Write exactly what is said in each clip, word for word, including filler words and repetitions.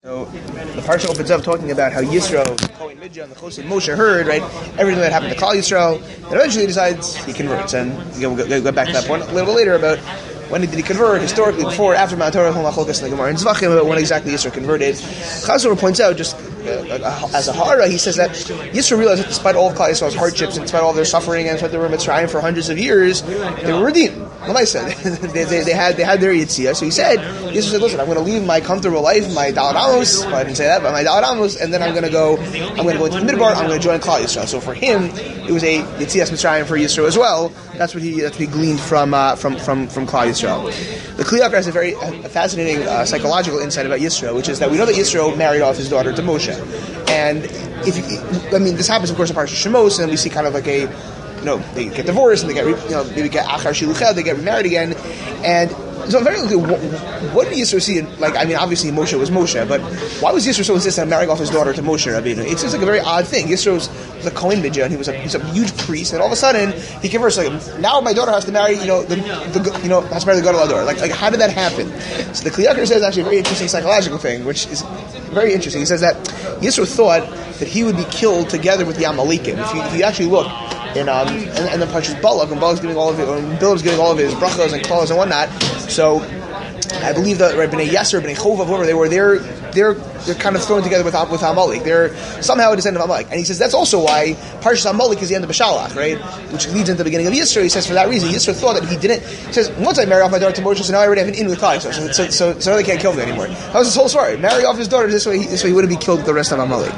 So the parsha opens up talking about how Yisro, the Kohen Midja, and the Chosed Moshe heard, right, everything that happened to Klal Yisro, and eventually he decides he converts. And we'll go, go back to that point a little bit later about when did he convert, historically, before, after Mount Torah, Machlokes, and the Gemara in Zvachim, about when exactly Yisro converted. Chazor points out, just uh, as a hara, he says that Yisro realized that despite all of Klal Yisro's hardships, and despite all their suffering, and despite they were Mitzrayim for hundreds of years, they were redeemed. Lamaisa, they, they, they had they had their Yitzhiyah. So he said, Yisro said, listen, I'm going to leave my comfortable life, my Dalet Amos, well, I didn't say that, but my Dalet Amos, and then I'm going to go, I'm going to go into the Midbar, I'm going to join Klal Yisrael. So for him, it was a Yitzhiyas Mitzrayim for Yisro as well. That's what he that's what he gleaned from uh, from from from Klal Yisrael. The Kli Yakar has a very a fascinating uh, psychological insight about Yisro, which is that we know that Yisro married off his daughter to Moshe, and if you, I mean this happens of course in Parashat Shemos, and we see kind of like a, you know, they get divorced and they get, you know, maybe get achar shiluchah, they get remarried again, and so very what, what did Yisro see? Like, I mean, obviously Moshe was Moshe, but why was Yisro so insistent on marrying off his daughter to Moshe Rabbeinu? It seems like a very odd thing. Yisro was a Kohen Midja, and he was a he's a huge priest, and all of a sudden he converts like, now my daughter has to marry, you know, the, the you know has to marry the Gadol Hador. Like, like how did that happen? So the Kli Yakar says actually a very interesting psychological thing, which is very interesting. He says that Yisro thought that he would be killed together with the Amalekim. If you, if you actually look. In, um, and, and then Parshas Balak, and Balak's giving all of it, or Bilam's giving all of his brachos and klalos and whatnot. So I believe that right, Bnei Yasser, Bnei Chova, whoever they were, they're they're they're kind of thrown together with with Amalek. They're somehow a descendant of Amalek, and he says that's also why Parshas Amalek is the end of Bashalach, right? Which leads into the beginning of Yisro. He says for that reason, Yisro thought that he didn't. He says once I marry off my daughter to Moshe, so now I already have an in with Klal Yisrael, so so so, so now they can't kill me anymore. That was his whole story. Marry off his daughter this way, this way he wouldn't be killed with the rest of Amalek.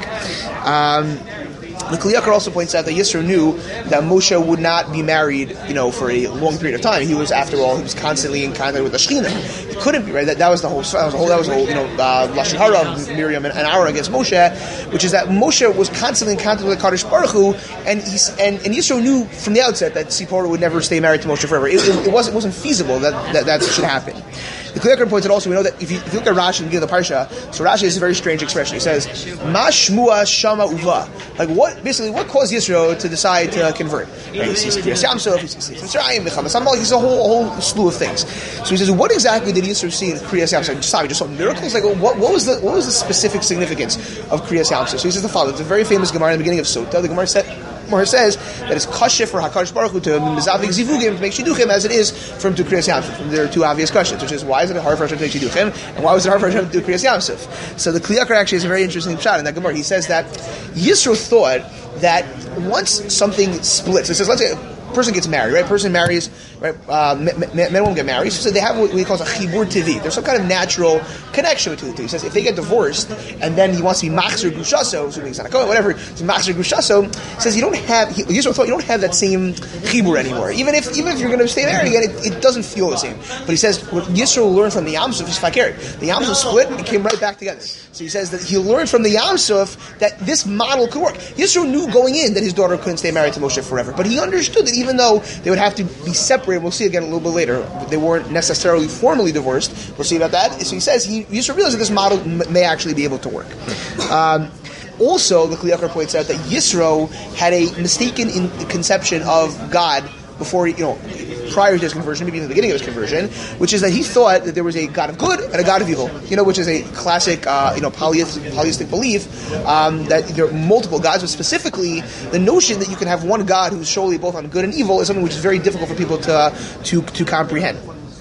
Um, The Kli Yakar also points out that Yisro knew that Moshe would not be married, you know, for a long period of time. He was, after all, he was constantly in contact with the Shekhinah. He couldn't be, right? That, that was the whole, that was the whole, that was the whole, you know, uh, Lashon Hara of Miriam and, and Aaron against Moshe, which is that Moshe was constantly in contact with the Kadosh Baruch Hu, and he's, and, and Yisro knew from the outset that Tzipora would never stay married to Moshe forever. It, it, it wasn't, it wasn't feasible that, that that should happen. The Kli Yakar points out also, we know that if you, if you look at Rashi and the beginning of the Parsha, so Rashi has a very strange expression. He says, Ma shmua shama uva. Like what, basically, what caused Yisro to decide to convert? Right? He sees Kriyas Yamsuf, he sees Mitzrayim, Mechamas Amalek, he sees a whole, a whole slew of things. So he says, what exactly did Yisro see in Kriyas Yamsuf? Just saw, he just saw miracles? Like, what, what was the, what was the specific significance of Kriyas Yamsuf? So he says the following. It's a very famous Gemara in the beginning of Sota. The Gemara said, Gemara says that it's kasha for HaKadosh Baruch Hu to mizavik zivugim, to make shidduchim, as it is from to Kriyas Yamsuf. There are two obvious questions, which is why is it hard for Hashem to make shidduchim, and why was it hard for Hashem to do Kriyas Yamsuf? So the Kli Yakar actually is a very interesting shot in that Gemara. He says that Yisro thought that once something splits, it says, let's say a person gets married, right? A person marries, right? Uh, men, men won't get married, so they have what he calls a chibur tivi. There's some kind of natural connection between the two. He says if they get divorced and then he wants to be machzer gushaso, so he's not a kohen, whatever, he's machzer gushaso. He says you don't have. He, Yisro thought you don't have that same chibur anymore. Even if even if you're going to stay married again, it, it doesn't feel the same. But he says what Yisro learned from the Yamsuf is fakir. The Yamsuf split and came right back together. So he says that he learned from the Yamsuf that this model could work. Yisro knew going in that his daughter couldn't stay married to Moshe forever, but he understood that even though they would have to be separated, we'll see again a little bit later, they weren't necessarily formally divorced. We'll see about that. So he says he used to realize that this model m- may actually be able to work. Um, also, the Kli Yakar points out that Yisro had a mistaken in conception of God before, you know, prior to his conversion, maybe in the beginning of his conversion, which is that he thought that there was a God of good and a God of evil, you know, which is a classic, uh, you know, polytheistic, polytheistic belief, um, that there are multiple gods, but specifically the notion that you can have one God who's solely both on good and evil is something which is very difficult for people to uh, to to comprehend.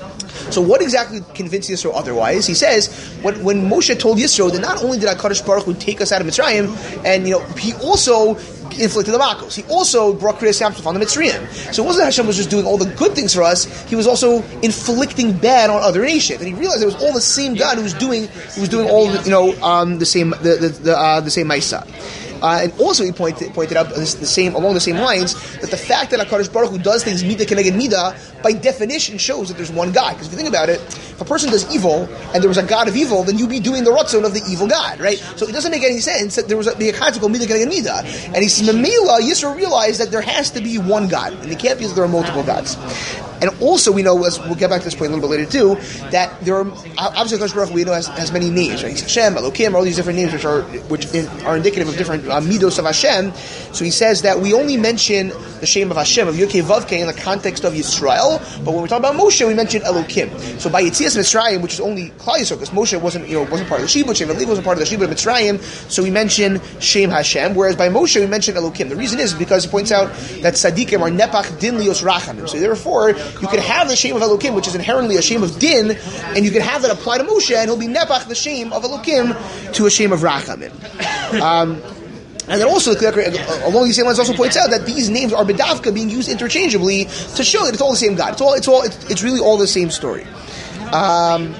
So what exactly convinced Yisro otherwise? He says, when, when Moshe told Yisro that not only did HaKadosh Baruch Hu take us out of Mitzrayim, and, you know, he also inflicted the Makos. He also brought Kriyas Yamsuf on the Mitzrayim. So it wasn't that Hashem was just doing all the good things for us, he was also inflicting bad on other nations. And he realized it was all the same God who was doing, who was doing all the, you know, um, the same, the, the, the, uh, the same Maisa. Uh, and also he pointed pointed out this, the same along the same lines that the fact that HaKadosh Baruch Hu does things midah keneged midah by definition shows that there's one God. Because if you think about it, if a person does evil and there was a God of evil, then you'd be doing the ratzon of the evil God, right? So it doesn't make any sense that there was a, be a concept called midah keneged midah. And he says, Memela, Yisro realized that there has to be one God, and it can't be that there are multiple gods. And also we know, as we'll get back to this point a little bit later too, that there are obviously Hakadosh Baruch Hu we know has, has many names, right? Hashem, Elokim, all these different names which are which in, are indicative of different uh, midos of Hashem. So he says that we only mention the shame of Hashem, of Yud-Kei Vav-Kei, in the context of Yisrael, but when we talk about Moshe, we mention Elokim. So by Yetzias Mitzrayim, which is only Klal Yisrael, because Moshe wasn't, you know, wasn't part of the Shibud, Shem Levi wasn't part of the Shibud of Mitzrayim, so we mention Shem Hashem, whereas by Moshe we mention Elokim. The reason is because he points out that Tzadikim are Nepach Din Lios Rachamim. So therefore, you can have the shame of Elokim, which is inherently a shame of Din, and you can have that apply to Moshe, and he'll be Nepach, the shame of Elokim, to a shame of Rachamim. Um, And then also, along these same lines, also points out that these names are bedavka being used interchangeably to show that it's all the same God. It's all, it's all, it's, it's really all the same story. Um,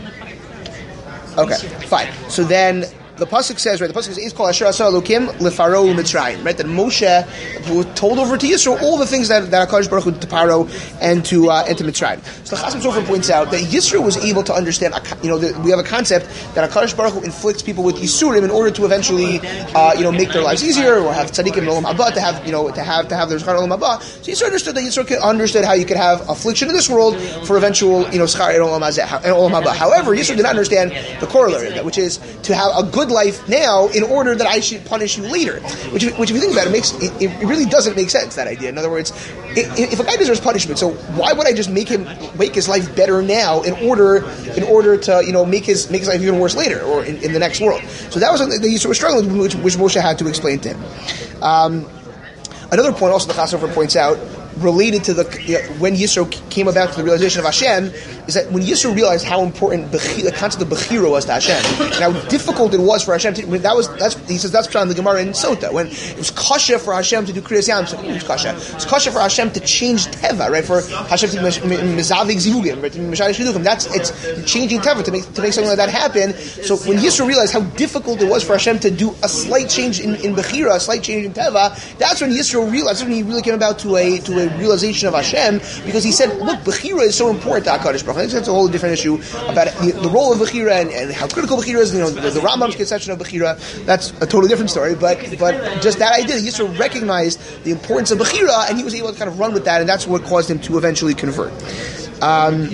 okay, fine. So then the pasuk says, right? The pasuk says, "Is called Asher Asar Elokim leFaro Mitzrayim." Right? That Moshe was told over to Yisro all the things that that Hakadosh Baruch Hu did to Paro and to uh, and to Mitzrayim. So the Chasam Sofer points out that Yisro was able to understand. You know, the, we have a concept that Hakadosh Baruch Hu inflicts people with Yisurim in order to eventually, uh, you know, make their lives easier or have tzaddikim in Olam Haba to have, you know, to have to have their schar in Olam Haba. So Yisro understood that Yisro understood how you could have affliction in this world for eventual, you know, schar in Olam Haba. However, Yisro did not understand the corollary of that, which is to have a good life now in order that I should punish you later. Which, which if you think about it, makes it, it really doesn't make sense, that idea. In other words, it, if a guy deserves punishment, so why would I just make him make his life better now in order in order to, you know, make his make his life even worse later or in, in the next world? So that was something that Yisro was struggling with, which, which Moshe had to explain to him. Um, another point also the Chasam points out, related to the uh, when Yisro came about to the realization of Hashem, is that when Yisro realized how important Bechi, the concept of Bechira was to Hashem, and how difficult it was for Hashem to, when that was, that's, he says that's found in the Gemara in Sota, when it was kasha for Hashem to do Kriyas Yam, so it was kasha. It's kasha for Hashem to change Teva, right? For Hashem to mezavig zivugim, right? To mishalish shidduchim. That's, it's changing Teva to make to make something like that happen. So when Yisro realized how difficult it was for Hashem to do a slight change in, in Bechira, a slight change in Teva, that's when Yisro realized, that's when he really came about to a to a realization of Hashem, because he said, look, Bechira is so important to HaKadosh Baruch Hu. I think that's a whole different issue about the, the role of Bechira and, and how critical Bechira is. You know, the, the Rambam's conception of Bechira, that's a totally different story, but but just that idea, he used to recognize the importance of Bechira, and he was able to kind of run with that, and that's what caused him to eventually convert. Um,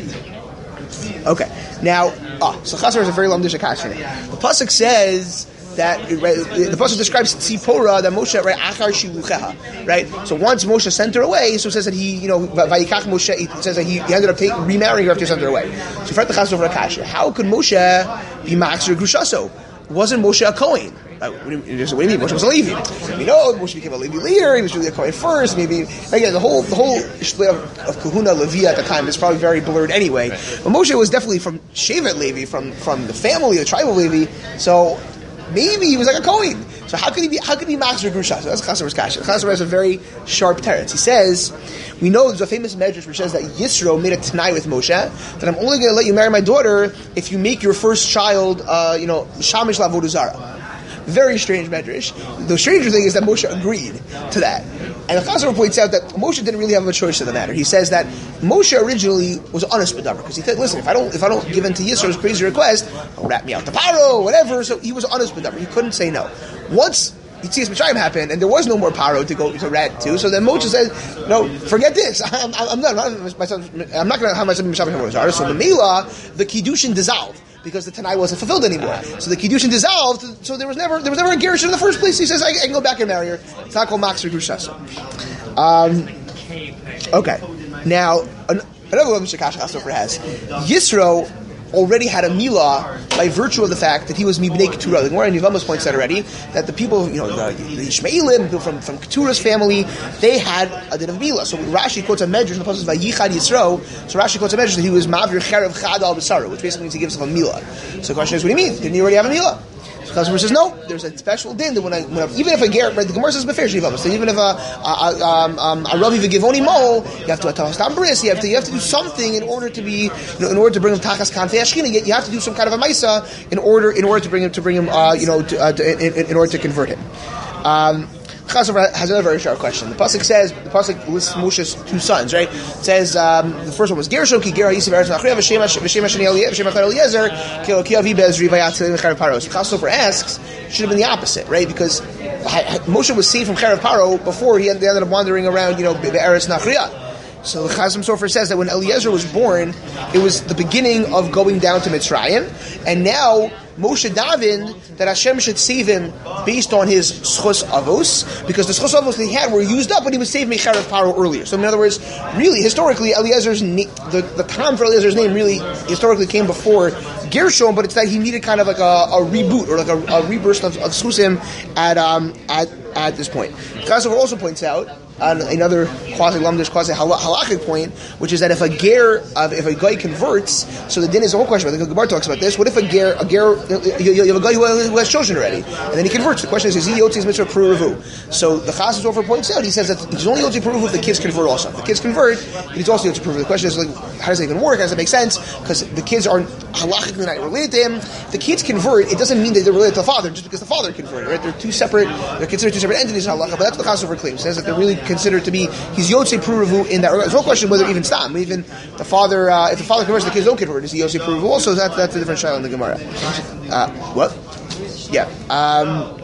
okay, now, ah, so Chasar is a very long dishakash. The Pasuk says that, right, the Pasuk describes Tzipora, that Moshe, right, achar shilucheha, right? So once Moshe sent her away, so it says that he, you know, vayikach Moshe, it says that he, he ended up take, remarrying her after he sent her away. So Fret the Chasam over Akasha, how could Moshe be Maxer Grushaso? Wasn't Moshe a Kohen? Uh, what, do you, what do you mean? Moshe was a Levi. We know Moshe became a Levi later. He was really a Kohen first. Maybe again, the whole the whole split of, of Kahuna Levi at the time is probably very blurred anyway. But Moshe was definitely from Shevet Levi, from from the family, the tribe of Levi. So maybe he was like a Kohen. So how could he be? How could he be Maxer Grusha? So that's Chasavar's kasha. Chasavar has a very sharp teretz. He says, we know there's a famous medrash which says that Yisro made a t'nai with Moshe that I'm only going to let you marry my daughter if you make your first child, uh, you know, shamish la'avodah zara. Very strange medrash. The stranger thing is that Moshe agreed to that. And the Chasavar points out that Moshe didn't really have a choice in the matter. He says that Moshe originally was honest with Davar because he said, "Listen, if I don't, if I don't give in to Yisro's crazy request, he'll rat me out to Paro, whatever." So he was honest with Davar. He couldn't say no. Once Yetzias Mitzrayim happened, and there was no more Paro to go to rat to, so then Moshe said, "No, forget this. I'm, I'm not. I'm not, my son, I'm not going to have my son be Mishabach Havodah." So the Mela, the Kiddushin dissolved, because the Tanai wasn't fulfilled anymore. So the Kiddushin dissolved, so there was never there was never a Gerushin in the first place. He says, I, I can go back and marry her. It's not called Maxer Grushaso. Um, okay. Now, an, another one Shakash Chasofer has. Yisro already had a milah by virtue of the fact that he was Mibnei Keturah. The Gemara in Yevamos points out already that the people, you know, the, the Ishmaelim, people from, from Keturah's family, they had a din of milah. So Rashi quotes a medrash in the pasuk by Yichad Yisro. So Rashi quotes a medrash that he was Mavir Cherev Chad al B'Sara, which basically means he gives him a milah. So the question is, what do you mean? Didn't he already have a milah? So the customer says, no, there's a special din that when I, when I even if a ger, right, the Gemara says Befesh Yevamos, so even if a, a, um, um, a Ravi V'Givoni Mo, you have to atavas tam bris, you have to, you have to do something in order to be, you know, in order to bring him tachas kanfei ashkina, you have to do some kind of a maisa in order, in order to bring him, to bring him, uh, you know, to, uh, to, in, in, in order to convert him. Um, Chasavar has another very sharp question. The pasuk says, the pasuk lists Moshe's two sons, right? It says um, the first one was Gershom ki Gera Yisrael Eretz Nachriya v'Shem v'Shem Hashani Eliezer ki Avi Bezri v'Yatzil Cherev Paro. So Chasavar asks, should have been the opposite, right? Because Moshe was saved from Cherev Paro before he ended up wandering around, you know, the Eretz Nachriya. So the Chasam Sofer says that when Eliezer was born, it was the beginning of going down to Mitzrayim, and now Moshe davened that Hashem should save him based on his schus avos, because the schus avos that he had were used up when he was saved Mecharav Paro earlier. So in other words, really, historically, Eliezer's na- the, the time for Eliezer's name really historically came before Gershom, but it's that he needed kind of like a, a reboot or like a, a rebirth of, of schusim at um at at this point. Chasam also points out on another quasi lamdish quasi halachic point, which is that if a ger, uh, if a guy converts, so the din is a whole question. I think the Gemara talks about this. What if a ger, a ger, you, you have a guy who, who has children already, and then he converts? The question is, is he yotzi's mitzvah pruruvu? So the Chasam Sofer points out, he says that he's only yotzi pruruvu if the kids convert also. If the kids convert, he's also yotzi pruruvu. The question is, like, how does that even work? How does that make sense? Because the kids are halachically not related to him. If the kids convert, it doesn't mean that they're related to the father just because the father converted, right? They're two separate, they're considered two separate entities in halacha, but that's what the Chasam Sofer claims. He says that they're really considered to be, he's Yotzei Pruruvu in that regard. There's no question whether even Stam, even the father, uh, if the father converts, the kids don't convert. Is he Yotzei Pruruvu also? That, that's a different shayla in the Gemara. Uh, what? Yeah. Um,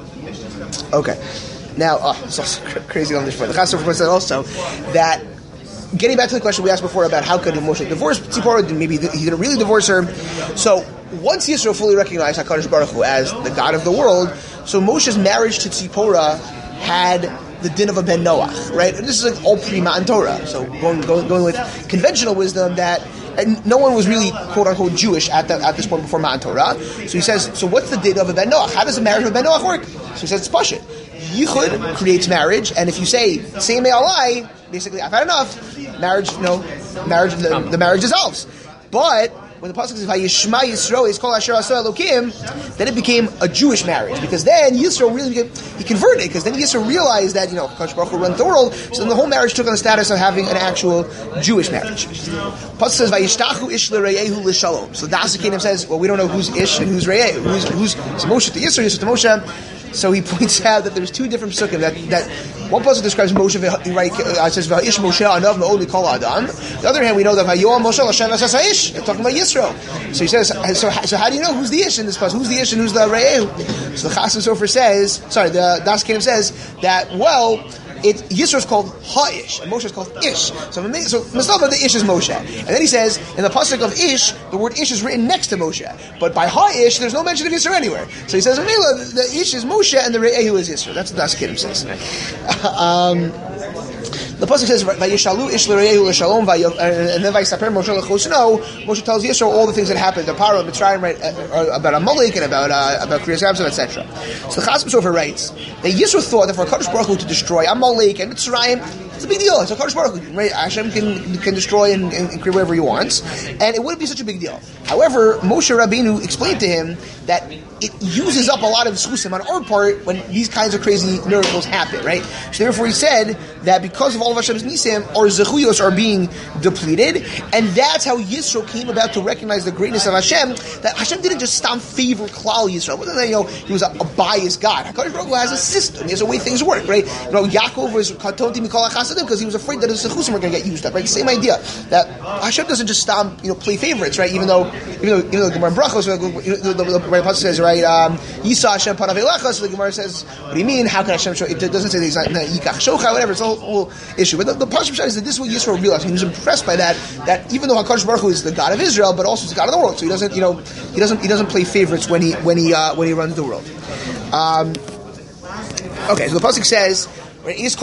okay. Now, oh, it's also crazy on this point. The Chasam Sofer said also that, getting back to the question we asked before about how could Moshe divorce Tzipora, maybe he didn't really divorce her. So once Yisro fully recognized HaKadosh Baruch Hu as the God of the world, so Moshe's marriage to Tzipora had the din of a ben Noach, right? And this is like all pre-Matan Torah. So going, going going with conventional wisdom that, and no one was really quote unquote Jewish at the, at this point before Matan Torah. So he says, so what's the din of a ben Noach? How does the marriage of a ben Noach work? So he says it's pashut. Yichud creates marriage, and if you say same alai, basically I've had enough, marriage, you know, marriage, the, the marriage dissolves. But when the pasuk says Vayishma Yisro is called Asher Asar Elokim, then it became a Jewish marriage, because then Yisro really became, he converted, because then Yisro realized that, you know, Kadosh Baruch Hu runs the world, so then the whole marriage took on the status of having an actual Jewish marriage. Pasuk says Vayishtachu Ish LeReyehu L'Shalom. So the Asakanim says, well, we don't know who's Ish and who's Reyehu, who's who's Moshe to Yisro, Yisro to Moshe. So he points out that there's two different psukim. That that one pasuk describes Moshe, right? Uh, it says Vayish Moshe Anav Me'od Mikol Adam. The other hand, we know that Vayom Moshe L'Shem Asas Ha'ish. They're talking about Yisro. So he says, so, so how do you know who's the Ish in this pasuk? Who's the Ish and who's the Re'eh? So the Chasam Sofer says, sorry, the Das Kenim says that, well, it Yisro is called Ha'ish and Moshe is called Ish. So so Mustafa, the Ish is Moshe, and then he says in the pasuk of Ish, the word Ish is written next to Moshe, but by Ha'ish there's no mention of Yisro anywhere. So he says, the Ish is Moshe and the Re'ehu is Yisro. That's what Das Kenim says. um, The pasuk says, "Vayishalu ish l'reyehu l'shalom," and then Vayisaper Moshe l'chosno. Moshe tells Yisro all the things that happened, the Paro, Mitzrayim, right, uh, about Amalek and about uh, about Kriyas Yamsuf, et cetera. So the Chasam Sofer writes that Yisro thought that for Kadosh Baruch Hu to destroy Amalek and Mitzrayim, it's a big deal. So Kadosh Baruch Hu, right? Hashem can can destroy and, and, and create whatever he wants, and it wouldn't be such a big deal. However, Moshe Rabbeinu explained to him that it uses up a lot of schusim on our part when these kinds of crazy miracles happen, right? So therefore he said that because of all of Hashem's nisim, our zechuyos are being depleted, and that's how Yisro came about to recognize the greatness of Hashem, that Hashem didn't just stam favor Klal Yisro. It wasn't that, you know, he was a, a biased God. HaKadosh Baruch Hu has a system. He has a way things work, right? You know, Yaakov was katonti mikol hachasadim because he was afraid that his zechusim were going to get used up, right? Same idea. That Hashem doesn't just stam, you know, play favorites, right? Even though, even though, even though the Gemara in Brachos, you know, the, the, the, the, the says, right, um, Yisa Hashem panav elecha, so the Gemara says, what do you mean? How can Hashem show? It doesn't say that he's not yikach shocha, whatever. It's a whole, whole issue. But the, the Pashut is that this is what Yisro realized. He was impressed by that. That even though HaKadosh Baruch Hu is the God of Israel, but also the God of the world, so he doesn't, you know, he doesn't, he doesn't play favorites when he, when he, uh, when he runs the world. Um, okay, so the pasuk says, Yisro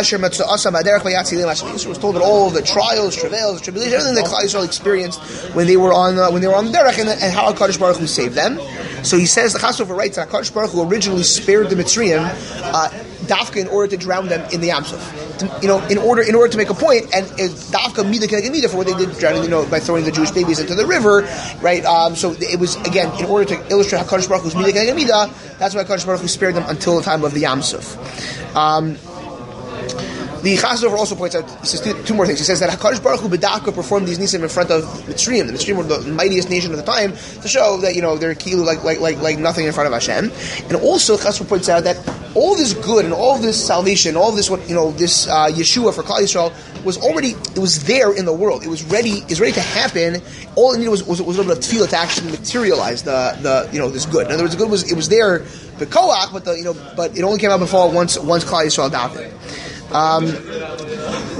was told that all the trials, travails, tribulations, everything that Klal Yisrael experienced when they were on uh, when they were on the derech, and, and how HaKadosh Baruch Hu saved them. So he says the Chasam Sofer writes that HaKadosh Baruch Hu originally spared the Mitzrayim uh, dafka in order to drown them in the Yamsuf. To, you know, in order in order to make a point, and dafka mida keneged mida for what they did, drowning, you know, by throwing the Jewish babies into the river, right? Um, so it was again in order to illustrate HaKadosh Baruch Hu's mida keneged mida. That's why HaKadosh Baruch Hu spared them until the time of the Yamsuf. Um, The Chasam Sofer also points out, he says two, two more things. He says that HaKadosh Baruch Hu B'daka performed these nisim in front of Mitzrayim. The Mitzrayim were the mightiest nation of the time, to show that, you know, they're kilu like like like like nothing in front of Hashem. And also, Chasam Sofer points out that all this good and all this salvation, all this what you know, this uh, Yeshua for Klal Yisrael was already, it was there in the world. It was ready. It was ready to happen. All it needed was, was, was a little bit of tefillah to actually materialize the the you know this good. In other words, the good was it was there, the koach, but the you know, but it only came out before once once Klal Yisrael adopted. Um,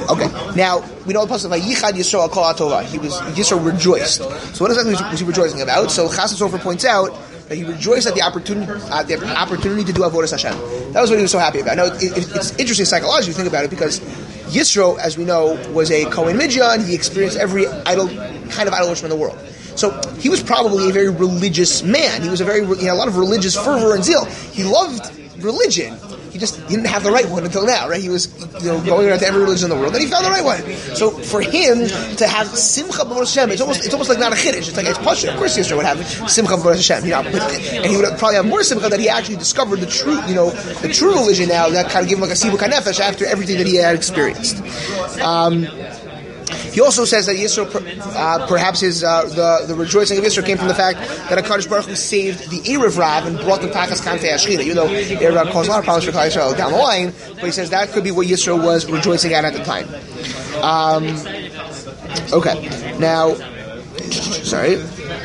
Okay, now we know the pasuk like Yichad Yisro Kol Atova. He was Yisro rejoiced. So what exactly was he rejoicing about? So Chasam Sofer points out that he rejoiced at the opportunity, at the opportunity to do avodas Hashem. That was what he was so happy about. Now it, it, it's interesting psychologically to think about it because Yisro, as we know, was a Kohen Midian. He experienced every idol kind of idol worship in the world. So he was probably a very religious man. He was a very he had a lot of religious fervor and zeal. He loved religion. He just he didn't have the right one until now, right? He was, you know, going around to every religion in the world, and he found the right one. So for him to have simcha b'avodas Hashem, it's almost it's almost like not a chiddush. It's like it's pasha. Of course, Yisro would have simcha b'avodas Hashem, you know, but, and he would probably have more simcha that he actually discovered the true, you know, the true religion now that kind of gave him like a sibuk hanefesh after everything that he had experienced. Um, He also says that Yisro, uh, perhaps his uh, the the rejoicing of Yisro came from the fact that HaKadosh Baruch Hu saved the Erev Rav and brought them Tachas Kantei Ashchina. Even though Erev Rav caused a lot of problems for Klal Yisrael down the line, but he says that could be what Yisro was rejoicing at at the time. Um, okay, now, sorry.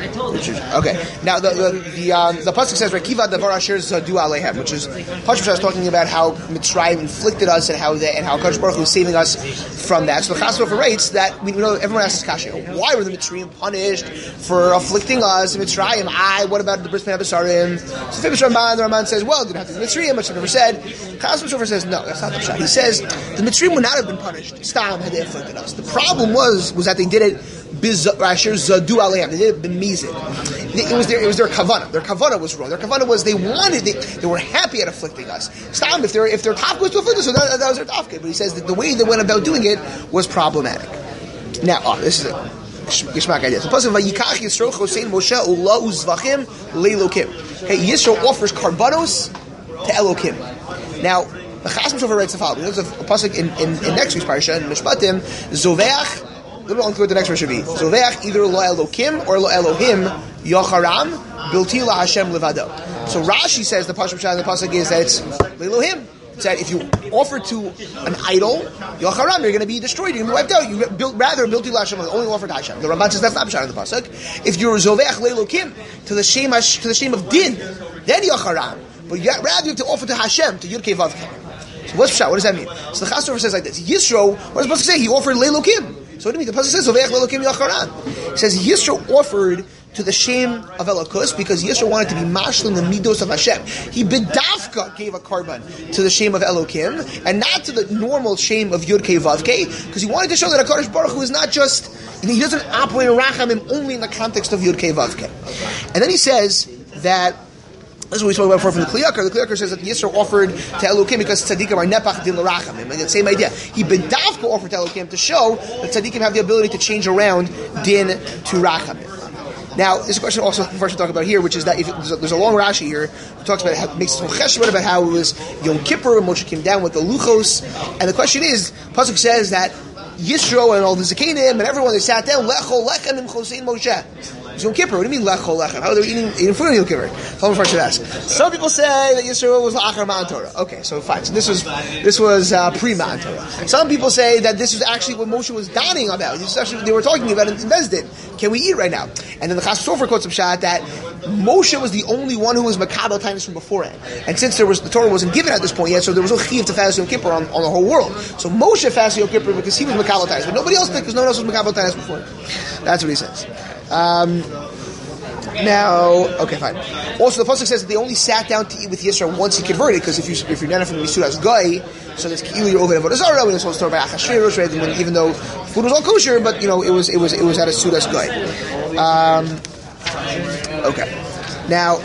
Okay, now the the the, um, the pasuk says Rekiva Davar Asher Zadu Alehem, which is Pashas is talking about how Mitzrayim inflicted us and how they, and how Kadosh Baruch Hu is saving us from that. So the Chasam Sofer writes that we know everyone asks this kasha: why were the Mitzrayim punished for afflicting us? Mitzrayim, I. What about the Bris Ben Abasarim? So the Ramban, the Ramban says, well, didn't have to be Mitzrayim, which I've never said. Chasam Sofer says, no, that's not the pshat. He says the Mitzrayim would not have been punished. Stam had they afflicted us. The problem was was that they did it. Asher Zadu Aleim. They did it b'mizid. It was their it was their kavanah. Their kavanah was wrong. Their kavanah was they wanted they, they were happy at afflicting us. Stop if their if their tafka was to afflict us, so that, that was their tafka. But he says that the way they went about doing it was problematic. Now, oh, this is a Gishmak idea. So, pasuk Vayikach Yisro Chosein Moshe Ula Uzvachim Leilokim. Hey, Yisro offers karbanos to Elokim. Now, the Chasam Sofer writes the following. There's a, a pasuk in, in, in next week's parsha in Mishpatim Zoveach. A little unclear what the next verse should be. Zoveach either lo Elokim or lo Elohim Yocharam Bilti la Hashem Levado. So Rashi says the pasuk in the pasuk is that it's Elohim. It's that if you offer to an idol Yocharam, you're going to be destroyed. You're going to be wiped out. You built, rather Bilti la Hashem only offer to Hashem. The Ramban says that's not pshat in the pasuk. If you're Zoveach Elokim to the shame to the shame of din, then Yocharam. But you, rather you have to offer to Hashem to Yud Kei Vav Kei. So what's pshat? What does that mean? So the Chasam Sofer says like this: Yisro, what does the pasuk say? He offered Leilokim. So what do you mean? The pasuk says Zoveach Leilokim Yocharam. It says Yisro offered to the shame of Elokus because Yisro wanted to be mashlim the midos of Hashem. He bedavka gave a karban to the shame of Elokim and not to the normal shame of Yud Kei Vav Kei because he wanted to show that HaKadosh Baruch Hu is not just, he doesn't operate Rachamim only in the context of Yud Kei Vav Kei. And then he says that this is what we spoke about before from the Kli Yakar. The Kli Yakar says that Yisro offered to Elokim because tzaddikim are nepach din l'rachamim. And the same idea. He bedavka offered to Elokim to show that tzaddikim have the ability to change around din to rachamim. Now, there's a question also first to talk about here, which is that if there's, a, there's a long Rashi here who talks about how it makes some cheshbon about how it was Yom Kippur and Moshe came down with the luchos. And the question is, Pasuk says that Yisro and all the Zakenim and everyone, they sat down, Lecho lechem im chosein Moshe. It's Yom Kippur. What do you mean Lecho lechem? How are they eating, eating food on Yom Kippur? Someone first should ask. Some people say that Yisro was La'achar Ma'an Torah. Okay, so fine. So this was this was uh, pre-Ma'an Torah. Some people say that this was actually what Moshe was donning about. This is actually what they were talking about in Bezdin. Can we eat right now? And then the Chasam Sofer quotes some shot that Moshe was the only one who was makabel times from beforehand. And since there was the Torah wasn't given at this point yet, so there was no chiyuv to fast Yom Kippur on, on the whole world. So Moshe fasted Yom Kippur because he was makabel times, but nobody else did because no one else was makabel times before. That's what he says. Um, Now, okay, fine. Also, the pasuk says that they only sat down to eat with Yisro once he converted, because if you if you're not from the Misudas Goy, so there's kilu you're over Avodah Zarah, and it's also stored by Achashverosh, right? When, even though food was all kosher, but you know it was it was it was at a Sudas Goy. Um, okay, now.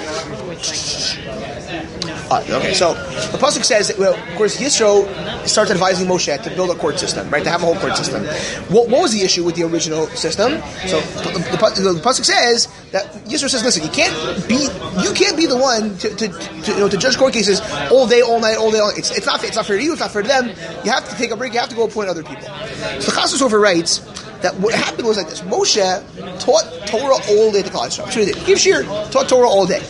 Uh, okay, so the pasuk says that, well, of course, Yisro starts advising Moshe to build a court system, right? To have a whole court system. What, what was the issue with the original system? So the, the, the, the pasuk says that Yisro says, "Listen, you can't be you can't be the one to, to, to you know to judge court cases all day, all night, all day. All night. It's it's not it's not fair to you. It's not fair to them. You have to take a break. You have to go appoint other people." So the Chasam Sofer writes that what happened was like this: Moshe taught Torah all day to Klal Yisrael. That's what he did. He gave shir, taught Torah all day.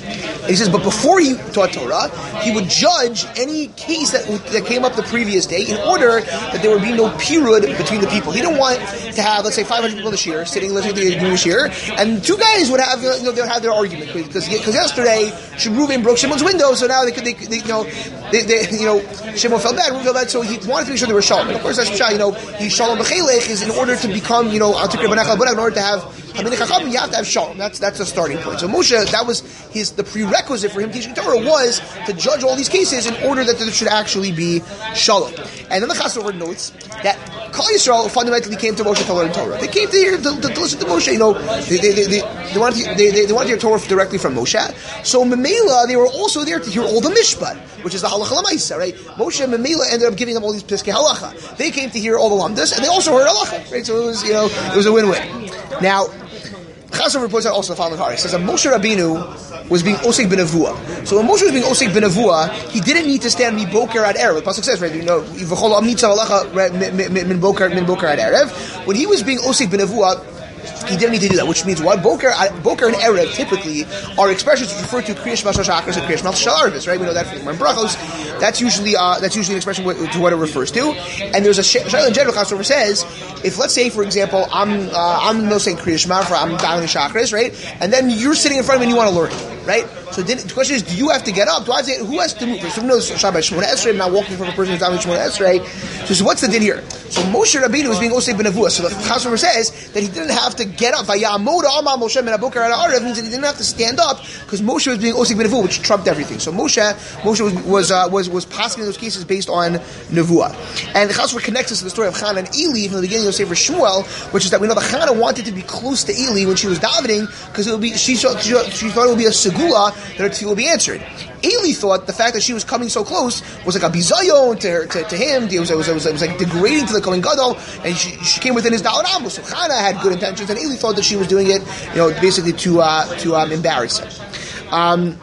And he says, but before he taught Torah, he would judge any case that that came up the previous day in order that there would be no pirud between the people. He didn't want to have, let's say, five hundred people this year sitting listening to the Jewish year, and two guys would have, you know, they would have their argument because because yesterday Reuven broke Shimon's window, so now they could, they, they you know, they, they, you know, Shimon felt bad, Reuven felt bad, so he wanted to make sure they were shalom. And of course, that's you know, he shalom b'chelech is in order to become, you know, in order to have Hamini Chacham, you have to have shalom. That's that's a starting point. So Moshe, that was his the prerequisite for him teaching Torah was to judge all these cases in order that there should actually be shalom. And then the Chassid over notes that Klal Yisrael fundamentally came to Moshe to learn Torah. They came to hear to, to, to listen to Moshe. You know, they they they, they, they wanted to, they, they, they wanted to hear Torah directly from Moshe. So Memela, they were also there to hear all the Mishpat, which is the Halacha L'Maisa, right? Moshe and Memela ended up giving them all these Piskei Halacha. They came to hear all the Lamdas, and they also heard Halacha, right? So it was, you know, it was a win-win. Now, Chassid reports out also the following part. He says that Moshe Rabbeinu was being osek b'nevuah. So when Moshe was being osek b'nevuah, he didn't need to stand miboker ad erev. The pasuk says, right? You know, v'chol amnitza halacha min boker min boker ad erev. When he was being osek b'nevuah, he didn't need to do that, which means what? Boker, Boker and Erev typically are expressions which refer to Kriyash Mashal Shachris and Kriyash Mashal Arvis, right? We know that from the Brachos. That's usually uh, that's usually an expression to what it refers to. And there's a Shaila in general, Chassid says, if let's say, for example, I'm uh, I'm no saying Kriyash Mashal, I'm down in Shachris, right? And then you're sitting in front of me and you want to learn, right? So then, the question is, do you have to get up? Do I have to, who has to move? So knows Shabbat Shemona Esrei. I'm not walking from a person who's down in Shemona Esrei. So, so what's the din here? So Moshe Rabbeinu was being osei b'nevuah. So the Chassid says that he didn't have to get up. Vayamod Amar Moshe min haboker ad ha'arev means that he didn't have to stand up because Moshe was being osei b'nevuah, which trumped everything. So Moshe, Moshe was was uh, was, was passing in those cases based on nevuah. And the Chassid connects us to the story of Chana and Eli from the beginning of Sefer Shmuel, which is that we know that Chana wanted to be close to Eli when she was davening because it would be she, she, she thought it would be a segula that her tefillah will be answered. Eli thought the fact that she was coming so close was like a bizayon to, her, to, to him. It was, it, was, it, was, it was like degrading to the Kohen Gadol, and she, she came within his Daled Amos. So Chana had good intentions, and Eli thought that she was doing it, you know, basically to uh, to um, embarrass him. Um,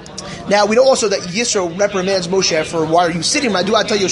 Now we know also that Yisro reprimands Moshe for why are you sitting? Why are you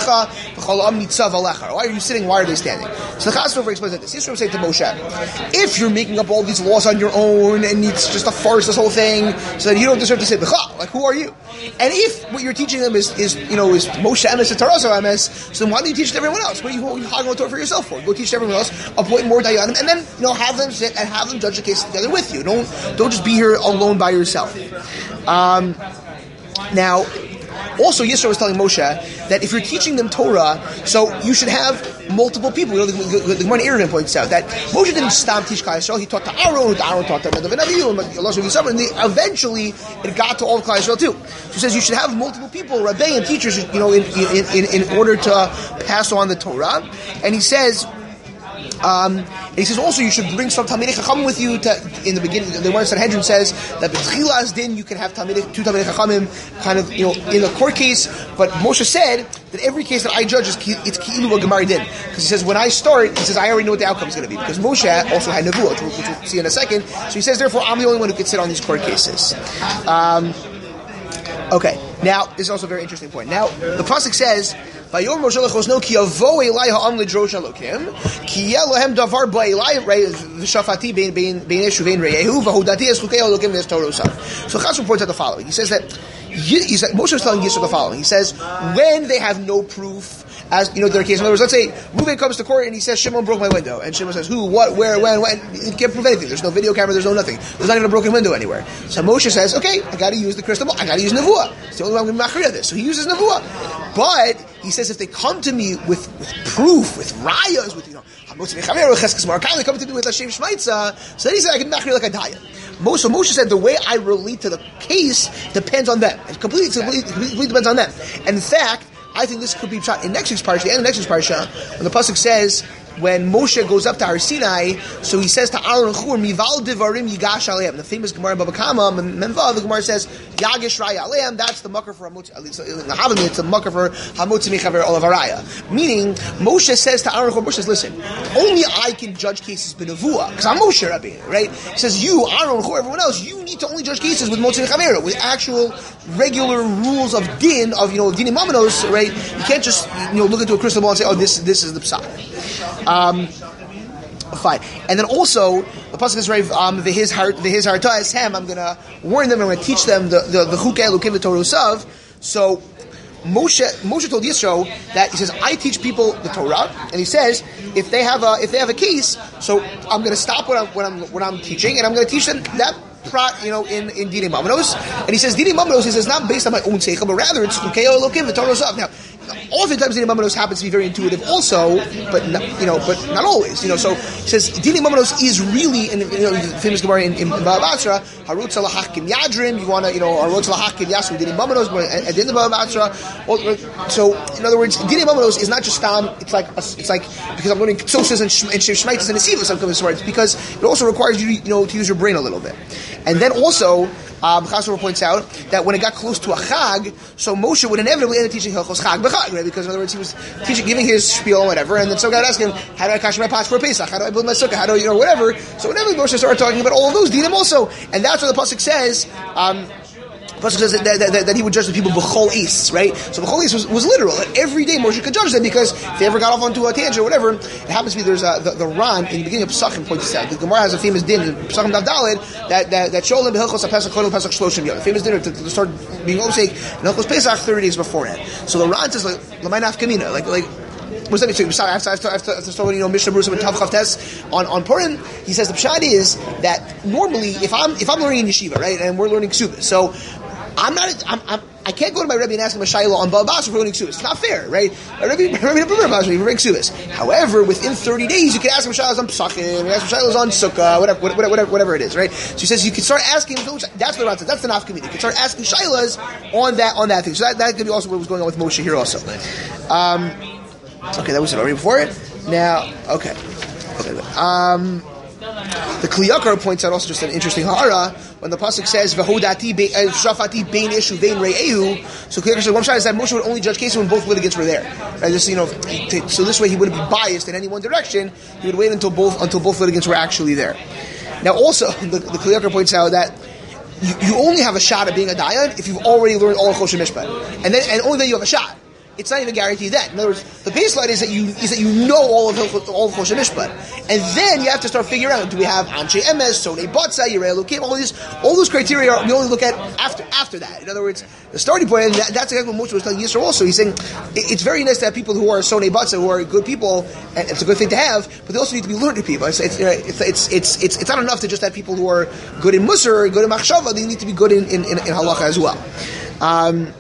sitting? Why are they standing? So the Chassid explains that this. Yisro said to Moshe, if you're making up all these laws on your own and it's just a farce, this whole thing, so that you don't deserve to sit b'cha, like who are you? And if what you're teaching them is, is you know is Moshe Emes and Tarazo Emes, so then why don't you teach it to everyone else? What are you, you hogging the Torah for yourself for? Go teach it to everyone else, appoint more dayanim, and then you know have them sit and have them judge the case together with you. Don't don't just be here alone by yourself. Um, now, also Yisro was telling Moshe that if you're teaching them Torah, so you should have multiple people. You know, the, the, the Gemara in Eruvin points out that Moshe didn't stop teach Klal Yisrael. He taught to Aaron, Aaron taught to Nadav and Avihu, and eventually it got to all of Klal Yisrael too. So he says you should have multiple people, Rabbi and teachers, you know, in, in, in, in order to pass on the Torah. And he says. Um, and he says also you should bring some Talmidei Chachamim with you. To, in the beginning, the one Sanhedrin says that b'tchilas din you can have Talmidei, two Talmidei Chachamim, kind of you know in a court case. But Moshe said that every case that I judge is ki, it's ki'ilu a gemari din, because he says when I start, he says I already know what the outcome is going to be because Moshe also had nevuah, which we'll see in a second. So he says therefore I'm the only one who can sit on these court cases. Um, okay, now this is also a very interesting point. Now the pasuk says. Vayor Moshe lechosno ki yavo elai ha'am ledrosh Elokim ki yeh lahem davar ba'elai v'shafati bein bein bein eshu vein reyehu v'hodati es chukei Elokim v'es Torosam. So Chassid points out the following. He says that he said, Moshe is telling Yisro the following. He says when they have no proof. As you know, their case. In other words, let's say Reuven comes to court and he says Shimon broke my window, and Shimon says who, what, where, when, when. He can't prove anything. There's no video camera. There's no nothing. There's not even a broken window anywhere. So Moshe says, okay, I got to use the crystal ball. I got to use nevuah. It's the only way I'm going to be machriya this. So he uses nevuah. But he says if they come to me with, with proof, with rayas, with you know, they come to me with Hashem Shmaitza. So then he said I can machriya like a daya. So Moshe said the way I relate to the case depends on them. It completely, completely, completely depends on them. And in fact. I think this could be shot in next week's parsha, the end of next week's parsha, when the pasuk says, when Moshe goes up to Har Sinai, so he says to Aaron and Chur, Mival Devarim Yigash Aleim. The famous Gemara in Baba Kama, Memvav, the Gemara says, Yagish Raya Aleim, that's the mucker for Hamotzi, at least in the Havamim, it's the mucker for Hamotzi Mechaver Olav Haraya. Meaning, Moshe says to Aaron and Chur, Moshe says, listen, only I can judge cases b'nevuah, because I'm Moshe Rabbeinu, right? He says, you, Aaron and Chur, everyone else, you need to only judge cases with Motzi Mechaver, with actual regular rules of din, of, you know, dinim mamanos, right? You can't just, you know, look into a crystal ball and say, oh, this, this is the pshat. Um, fine. And then also the pasuk is right. Um, the his heart, the his heart is him. I'm gonna warn them. I'm gonna teach them the the the chukei elukim v'torusav. So Moshe Moshe told Yisro that he says, I teach people the Torah, and he says if they have a if they have a case, so I'm going to stop what I'm what I'm what I'm teaching, and I'm going to teach them that. You know, in in Dini Mamanos, and he says Dini Mamanos. He says not based on my own seichel, but rather it's Chukei Elokim v'Torah. Now, oftentimes Dini Mamanos happens to be very intuitive, also, but not, you know, but not always. You know, so he says Dini Mamanos is really, in, you know, the famous Gemara in, in Bava Basra, Harutz Lahakim Yadrim. You want to, you know, Harutz Lahakim Yasu Dini Mamanos, but at the end of Bava Basra. So, in other words, Dini Mamanos is not just stam. It's like it's like because I'm learning Ktsosis and Shmaitis and Nesivos. I'm coming to words because it also requires you, you know, to use your brain a little bit. And then also, um, Chasor points out that when it got close to a Chag, so Moshe would inevitably end up teaching Hilchos Chag b'Chag, right? Because in other words, he was teaching, giving his spiel or whatever, and then some guy would ask him, how do I cash my pots for Pesach? How do I build my sukkah? How do I, you know, whatever? So inevitably Moshe started talking about all of those dinim also, and that's what the pasuk says. Um, Pasuk says that, that, that, that he would judge the people b'chol is, right? So b'chol is was, was literal. That every day Moshe could judge them because if they ever got off onto a tangent or whatever, it happens to be there's a, the, the Ran in the beginning of Pesachim points this out. The Gemara has a famous din in Pesachim Daf Daled that that that Sholem b'Hilchos HaPesach Kodem Pesach Shloshim Yom. The famous dinner to, to start being osek in Hilchos Pesach thirty days beforehand. So the Ran says like l'may naf kamina, like like. What's that mean? Sorry, after after after starting, you know, Mishnah Berurah and Tav Chav Tes on on Purim, he says the pshat is that normally if I'm if I'm learning in yeshiva, right, and we're learning ksubas, so I'm not. I'm, I'm, I can't go to my Rebbe and ask him a shayla on Bava Basra for learning ksubas. It's not fair, right? My Rebbe, my Rebbe, Bava Basra for learning ksubas. However, within thirty days, you can ask him shaylas on Pesachim, you ask him shaylas on Sukkah, whatever, whatever, whatever, whatever it is, right? So he says you can start asking. That's the Ratzah. That's the nafkamina. You can start asking shaylas on that on that thing. So that that could be also what was going on with Moshe here also. Um, okay, that was it already before it. Now, okay, okay. Um. The Kli Yakar points out also just an interesting hara when the pasuk says "V'hodati shafati bein ishu bein re'ehu." So Kli Yakar says one shot is that Moshe would only judge cases when both litigants were there. Right? Just, you know, to, so this way he wouldn't be biased in any one direction. He would wait until both until both litigants were actually there. Now, also the, the Kli Yakar points out that you, you only have a shot at being a dayan if you've already learned all of Choshen Mishpat, and then and only then you have a shot. It's not even guaranteed that. In other words, the baseline is that you is that you know all of all of Choshen Mishpat, and then you have to start figuring out: do we have Anshe Emes, Sonei Batza, Yirei Elokim? All these, all those criteria are, we only look at after after that. In other words, the starting point, and that, that's exactly what Moshe was telling Yisro also. He's saying it, it's very nice to have people who are Sonei Batza, who are good people, and it's a good thing to have, but they also need to be learned people. It's it's it's it's it's, it's, it's not enough to just have people who are good in Musar, good in Machshava. They need to be good in in, in, in Halacha as well. Um,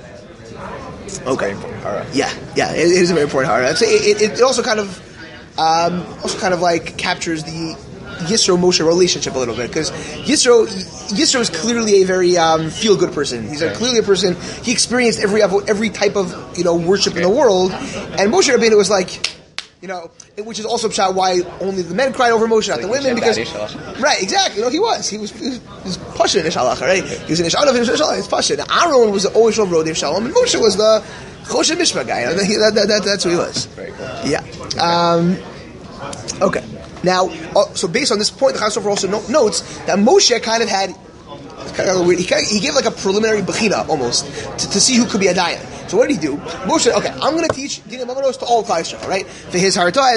Okay. Yeah, yeah, it, it is a very important hara. It, it, it also kind of, um, also kind of like captures the Yisro Moshe relationship a little bit, because Yisro Yisro is clearly a very um, feel good person. He's a, clearly a person. He experienced every every type of, you know, worship in the world, and Moshe Rabbeinu was like, you know, which is also pshat why only the men cried over Moshe, not the women, because right, exactly. You know, he was he was he was, he was pushing in Halacha, right? He was in Ishalav, he was in Ishalav, he's pushing. Aaron was always on Rodei Shalom, and Moshe was the Choshen Mishpat guy. You know, that, that, that, that's who he was. Very cool. Yeah. Um, okay. Now, uh, so based on this point, the Chasor also no- notes that Moshe kind of had. Kind of weird. He, kind of, he gave like a preliminary bechina almost to, to see who could be a dayan. So what did he do? Moshe said, okay, I'm going to teach Dinei Mamanos to all Klal Yisrael, right? For his harta,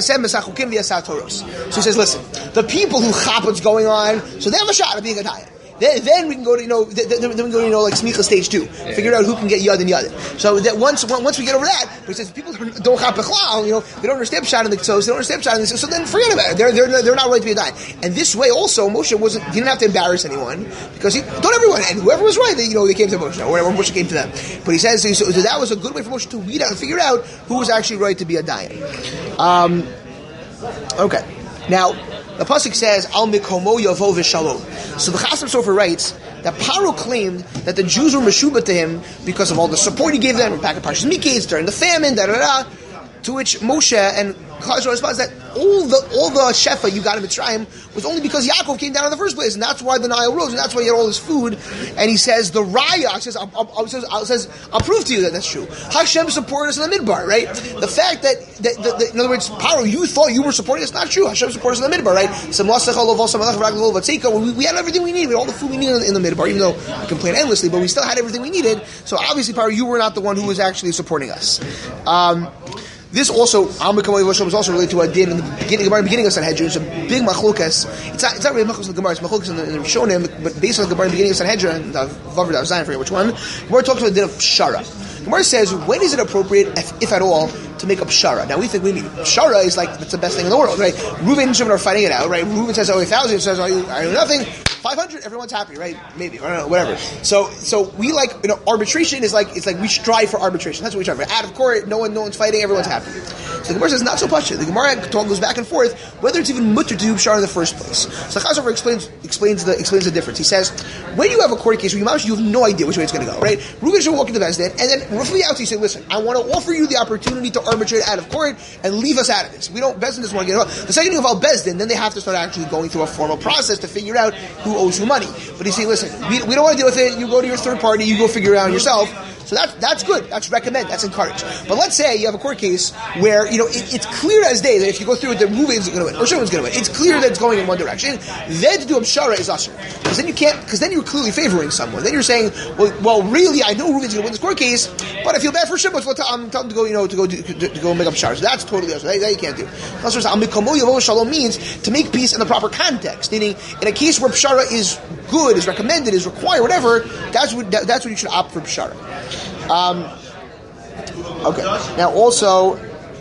so he says, listen, the people who chap what's going on, so they have a shot at being a dayan. Then, then we can go to, you know, then, then we can go to, you know, like Smicha stage two. Yeah. Figure out who can get Yad and Yad. So that once once we get over that, he says people don't have Bechlal, you know, they don't understand Pshat in the Ktos, they don't understand Pshat in the so then forget about it. They're, they're, they're not right to be a dayan. And this way also, Moshe wasn't, he didn't have to embarrass anyone, because he, not everyone, and whoever was right, they, you know, they came to Moshe, or whatever Moshe came to them. But he says, so, so that was a good way for Moshe to weed out and figure out who was actually right to be a dayan. Um, okay. Now, the pasuk says, "Al mikomo yavo v'shalom." So the Chasam Sofer writes that Paro claimed that the Jews were meshubat to him because of all the support he gave them, back at Parshas Miketz during the famine, da da da. To which Moshe and Klal Yisrael responds that all the all the shefa you got in Mitzrayim was only because Yaakov came down in the first place, and that's why the Nile rose, and that's why you had all this food. And he says the Raya says, I'll, I'll, says, I'll, says, I'll prove to you that that's true. Hashem supported us in the Midbar, right? The fact that, that, that, that in other words, Paro, you thought you were supporting us, not true. Hashem supported us in the Midbar, right? We, we had everything we needed, we had all the food we needed in the Midbar, even though we complained endlessly, but we still had everything we needed. So obviously, Paro, you were not the one who was actually supporting us. Um, This also, Am B'Kamoi V'Shom is also related to a din in the beginning, the beginning of Sanhedrin. It's a big machlokas. It's not, it's not really machlokas in the Gemara. It's machlokas in the, in the Rishonim, but based on the Gemara in the beginning of Sanhedrin, the Vav Dav Zayin, I forget which one. Gemara talks about the din of Pshara. Gemara says, when is it appropriate, if, if at all, to make a pshara? Now we think we mean pshara is like it's the best thing in the world, right? Reuven and Shimon are fighting it out, right? Reuven says, "Oh, a thousand." Says, "Oh, I do nothing." Five hundred, everyone's happy, right? Maybe, I don't know, whatever. So, so we like, you know, arbitration is like it's like we strive for arbitration. That's what we strive for. Out of court, no one, no one's fighting, everyone's happy. So the Gemara says not so much. The Gemara talk goes back and forth whether it's even mutter to do pshara in the first place. So Chazover explains explains the explains the difference. He says when you have a court case where you you have no idea which way it's going to go, right? Reuven should walk into the Bezdin, and then roughly out, he said, "Listen, I want to offer you the opportunity to arbitrate out of court and leave us out of this. We don't, Bezdin doesn't want to get involved." The second you involve Bezdin, then they have to start actually going through a formal process to figure out who owes who money. But he's saying, listen, we, we don't want to deal with it. You go to your third party, you go figure it out yourself. So that's that's good. That's recommend. That's encouraged. But let's say you have a court case where you know it, it's clear as day that if you go through it, the Reuven's going to win or Shimon's going to win. It's clear that it's going in one direction. Then to do a pshara is usher, because then you can't. Because then you're clearly favoring someone. Then you're saying, well, well really, I know Reuven's going to win this court case, but I feel bad for Shimon. So I'm telling him to go, you know, to go do, to, to go make up pshara. So that's totally usher. That, that you can't do. Shalom means to make peace in the proper context. Meaning, in a case where pshara is good, is recommended, is required, whatever. That's what that, that's what you should opt for pshara. Um, okay. Now also,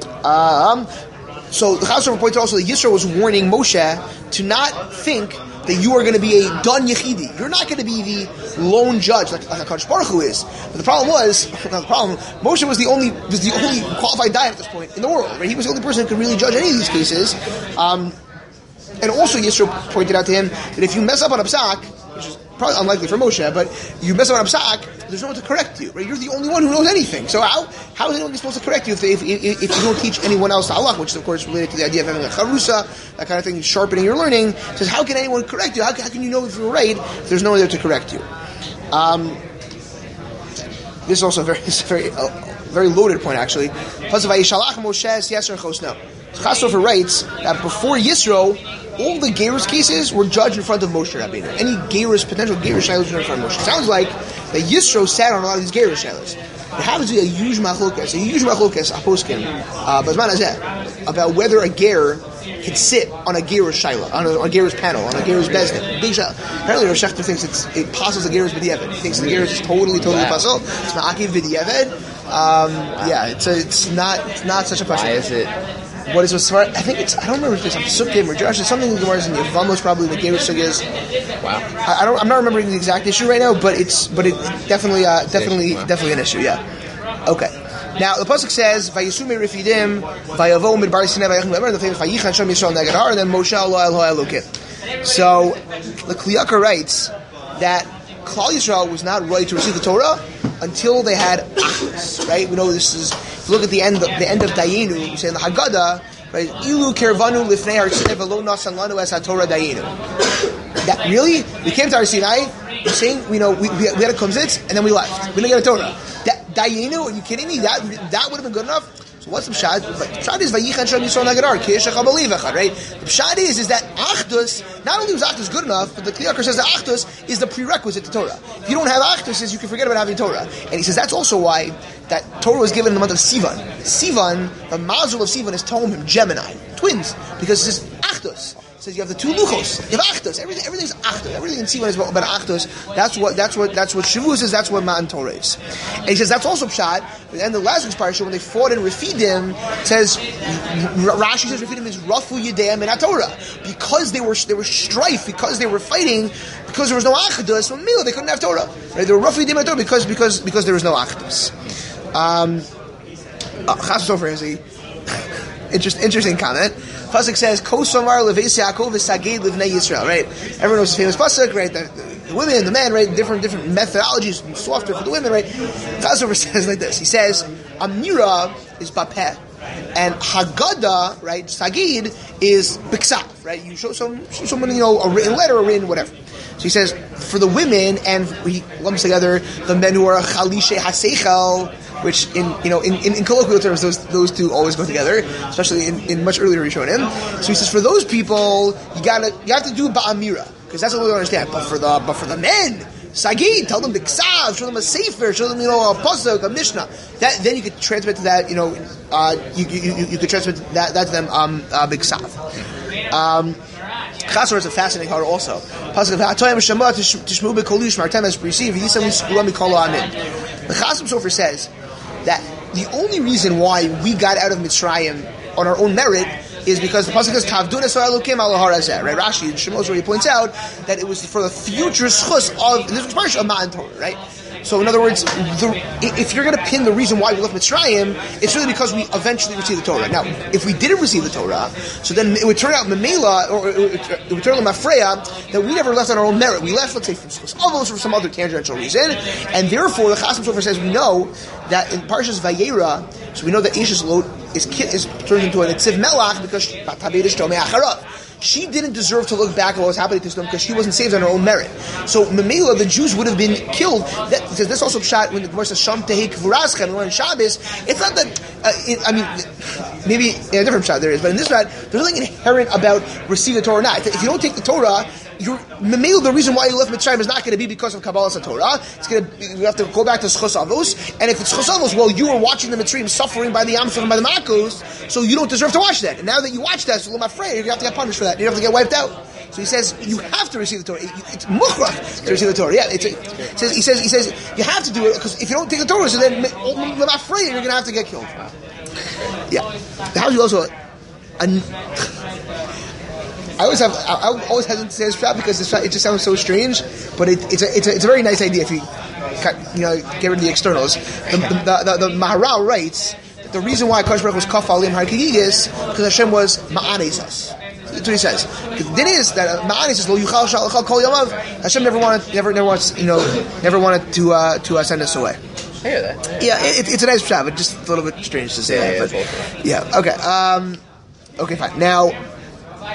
um, so the Chazover points out also that Yisro was warning Moshe to not think that you are going to be a Don Yechidi. You're not going to be the lone judge like, like HaKadosh Baruch Hu is. But the problem was, not the problem, Moshe was the only was the only qualified dayan at this point in the world. Right? He was the only person who could really judge any of these cases. Um, and also Yisro pointed out to him that if you mess up on a psak, which is probably unlikely for Moshe, but you mess up on a psak, there's no one to correct you, right? You're the only one who knows anything. So how how is anyone supposed to correct you if, they, if, if, if you don't teach anyone else halach, which is of course related to the idea of having a charusa, that kind of thing, sharpening your learning. It says, how can anyone correct you? How, how can you know if you're right if there's no one there to correct you? Um, this is also a very, it's a very, uh, very loaded point actually. Chazover writes that before Yisro, all the Gerus cases were judged in front of Moshe Rabbeinu. Any Gerus, potential Gerus shilas were in front of Moshe. It sounds like that Yisro sat on a lot of these Gerus shilas. There happens to be a huge machlokas, a huge machlokas, aposkim, uh, Bazman Hazeh, about whether a ger can sit on a Gerus shilah, on a, on a Gerus panel, on a Gerus bezdin. Big shilah. Apparently, Rosh Hashanah thinks it's, it passes the Gerus b'diavad. He thinks the Gerus is totally, totally wow. Pasal. It's ma'akiv b'diavad. Um, wow. Yeah, it's a, it's not, it's not such a pasal. Why is it? What is what's I think it's I don't remember if it's Sukkim or Josh. It's something in the Gemara in the Yevamos, probably the Gerus Sugyas. Wow. I, I don't. I'm not remembering the exact issue right now, but it's but it definitely uh, definitely wow. definitely an issue. Yeah. Okay. Now the pasuk says Vayisume Rifidim Vayavo Midbar Sinai Vayachim Lemer, the famous Vayichan Sham Yisrael Neged Har, and then Moshe Allah El Elokim. So the Kliyaka writes that Klal Yisrael was not right to receive the Torah until they had Achdus, right? We know this is, if you look at the end of, the end of Dayenu, we say in the Haggadah, right? Ilu Kervanu Lifnei Har Sinai V'lo Nasan Lanu Es HaTorah Dayenu. That really, we came to Har Sinai, we're saying, you know, we, we, we had a Kumzitz, and then we left. We didn't get a Torah. That, Dayenu, are you kidding me? That that would have been good enough? So what's the pshat? The pshat is Vayichan Sham Yisrael Neged Har, Ki'eshecha B'Levecha, right? The pshat is, is that Achdus, not only was Achdus good enough, but the Kliyakar says that Achdus is the prerequisite to Torah. If you don't have Achdus, says you can forget about having Torah. And he says that's also why that Torah was given in the month of Sivan. Sivan, the mazel of Sivan is Tomim, Gemini, twins, because it says Achdus. It says you have the two luchos. You have Achdus. Everything, everything's Achdus. Everything in Sivan is about Achdus. That's what. That's what. That's what Shavuos is. That's what Matan Torah is. And he says that's also pshat. And the last week's parsha, when they fought in Refidim, says Rashi says Refidim is Rafu Yedei Min Torah, because they were there was strife, because they were fighting, because there was no Achdus. From Mila, they couldn't have Torah. Right? They were Rafu Yedei Min Torah because because because there was no Achdus. Um, uh, Chazover has a interest, interesting comment. Pasuk says, "Kosomar leveis Yaakov v'saged livnei Yisrael." Right? Everyone knows the famous pasuk, right? The, the women and the men, right? Different different methodologies, softer for the women, right? Chazover says like this. He says, "Amira is bapeh, and Haggadah, right? Sagid is biksav, right? You show some show someone, you know, a written letter, a written whatever." So he says, for the women, and he lumps together the men who are chalishe haseichel, which in you know in, in, in colloquial terms those those two always go together, especially in, in much earlier Rishonim. So he says for those people you gotta you have to do ba'amira, because that's what we don't understand. But for the but for the men, Sagid, tell them the Ksav, show them a Sefer, show them, you know, a Pasuk, a Mishnah. That, then you could transmit to that, you know, uh, you, you, you, you could transmit that, that to them, um, uh, Big Ksav. Um, Chasor is a fascinating part also. Pasuk, Tishmu B'Kolish, Martem as Perceive, Yisam Yiskulam Mikolo Amin. The Chasam Sofer says that the only reason why we got out of Mitzrayim on our own merit is because the pasuk says Kavduna So'elukim Al Har Hazeh, right? Rashi in Shemos where he points out that it was for the future schus of this was parsha of Ma'an Torah, right? So in other words, the, if you're going to pin the reason why we left Mitzrayim, it's really because we eventually received the Torah. Now, if we didn't receive the Torah, so then it would turn out Memela, or it would turn out Mafreya, that we never left on our own merit. We left, let's say, from schus Avos or some other tangential reason, and therefore the Chasam Sofer says we know that in Parshas Vayera, so we know that Ish's load is is turned into an Etziv Melach because she didn't deserve to look back at what was happening to Sodom because she wasn't saved on her own merit. So Memela, the Jews would have been killed. That, because this also shot when the Gemara says Sham Tehei Kvurazchem, we learn in Shabbos. It's not that. Uh, it, I mean, maybe in a different shot there is, but in this shot, there's nothing inherent about receiving the Torah or not. If you don't take the Torah, you're Memela, the reason why you left Mitzrayim is not going to be because of Kabbalah Torah. It's going to you have to go back to Schos Avos, and if it's Schos Avos, well, you were watching the Mitzrayim suffering by the Yam Suf and by the Makos, so you don't deserve to watch that. And now that you watch that, so I'm afraid you're going to have to get punished for that. You have to get wiped out. So he says you have to receive the Torah. It's mukhrach to receive the Torah. Yeah, it's a, it says, he says he says you have to do it because if you don't take the Torah, so then I'm afraid you're going to have to get killed. Yeah, how do you also? An, I always have I always hesitate to say this shot because it just sounds so strange, but it, it's a it's a it's a very nice idea if you you know get rid of the externals. The the, the, the Maharal writes that the reason why Kadosh Baruch was Kaf Alim Har Kigigis because Hashem was Ma'anisas. That's what he says. The thing is that Ma'anisas Lo Yuchal Shalachal Kol Yamav. Hashem never wanted never never wants you know never wanted to uh, to uh, send us away. I hear that. Yeah, yeah it, it's a nice shot, but just a little bit strange to say yeah, that. Yeah, but, yeah. Okay. Um, okay. Fine. Now. Uh,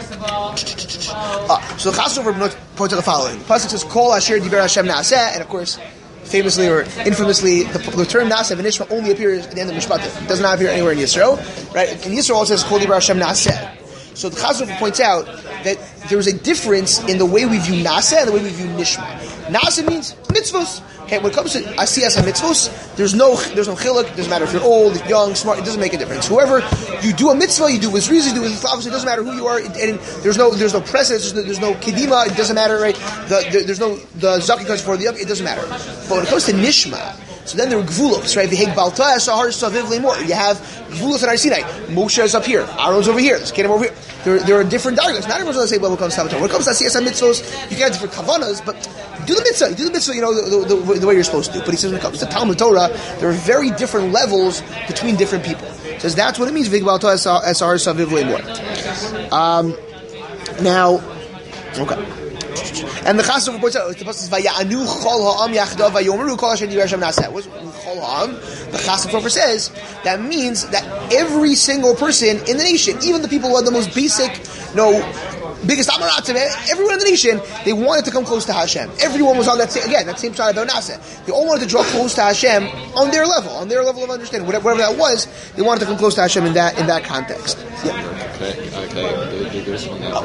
so the Chasam Sofer points out the following. Pasuk says, "Kol Asher Diber Hashem Naaseh," and of course, famously or infamously, the, the term Naaseh v'Nishma only appears at the end of Mishpatim. It does not appear anywhere in Yisro. Right? In Yisro, it says, "Kol Diber Hashem Naaseh." So the Chasam Sofer points out that there is a difference in the way we view Naaseh and the way we view Nishma. Naaseh means mitzvos. Okay, when it comes to Asiyas and mitzvos, there's no there's no chiluk. It doesn't matter if you're old, young, smart. It doesn't make a difference. Whoever you do a mitzvah, you do with reason, you do with flavus. It doesn't matter who you are, and, and there's no there's no precedence. There's no, there's no kedima. It doesn't matter, right? The, the, there's no the zaki comes before the yuck. It doesn't matter. But when it comes to nishma, so then there are gvulos, right? V'heg balta sahar saviv lemor. You have gvulos in Har Sinai. Moshe is up here. Aaron's over here. There's Kedem over here. There, there are different dargahs. Not everyone's on the same level when it comes to Talmud Torah. When it comes to Asiyas and mitzvos, you can have different kavanas, but do the mitzvah. You do the mitzvah, you know, the, the, the, the way you're supposed to. But he says when it comes to Talmud Torah, there are very different levels between different people. He says that's what it means. V'heg balta sahar saviv lemor. Um, now, okay. And the Chasam Sofer points out, the pasuk says, "Vayanu chol ha'am yachdav vayomeru kol asher diber Hashem naaseh." What's chol ha'am? The Chasam Sofer says that means that every single person in the nation, even the people who had the most basic, you know, biggest amaratim, everyone in the nation, they wanted to come close to Hashem. Everyone was on that same, again, that same side of Naaseh. They all wanted to draw close to Hashem on their level, on their level of understanding, whatever, whatever that was. They wanted to come close to Hashem in that in that context. Yeah. Okay. Okay. Do, do this one now.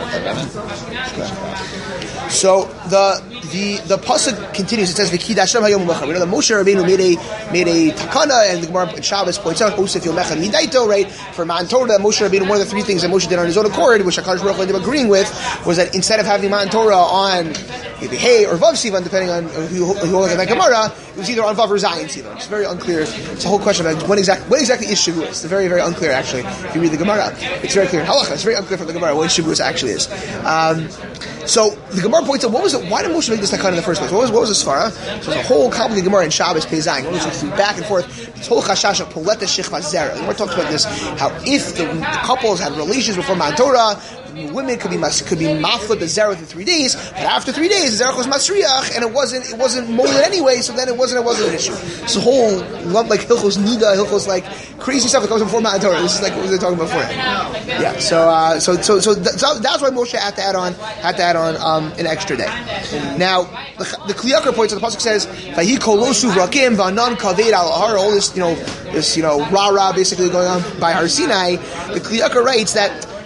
So the the the pasuk continues. It says, "V'kid Hashem hayom u'mechad." We know that Moshe Rabbeinu made a made a takana, and the Gemara in Shabbos points out, "Osef yom echad midaito." Right, for Ma'an Torah, Moshe Rabbeinu, one of the three things that Moshe did on his own accord, which Hakadosh Baruch Hu ended up agreeing with, was that instead of having Ma'an Torah on maybe Hey or Vav Sivan, depending on who who look at that Gemara, it was either on Vav or Zayin Sivan. It's very unclear. It's a whole question about what exactly what exactly is Shavuos. It's very very unclear actually. If you read the Gemara, it's very clear. Halacha, it's very unclear from the Gemara what Shavuos actually is. Um, so the Gemara points out, what was it? Why did Moshe make this takana in the first place? What was what was the svara? So there's a whole complicated Gemara in Shabbos Pei Zayin. It was back and forth. This whole chashash of poleta shichva zera. The Gemara talks about this. How if the, the couples had relations before Ma'an Torah, women could be could be mafla the zera within three days, but after three days the zera was masriach, and it wasn't it wasn't molded anyway. So then it wasn't it wasn't an issue. It's a whole lump like hilchos nida, hilchos like crazy stuff that comes before Ma'an Torah. This is like what they're talking about before. Yeah. So uh, so so so, th- so that's why Moshe had to add on had to add on um, an extra day. Now the the Kli Yakar points. The pasuk says, "Vahi kolosu rakim v'anan kaved al har." All this you know this you know rah rah basically going on by Har Sinai. The Kli Yakar writes that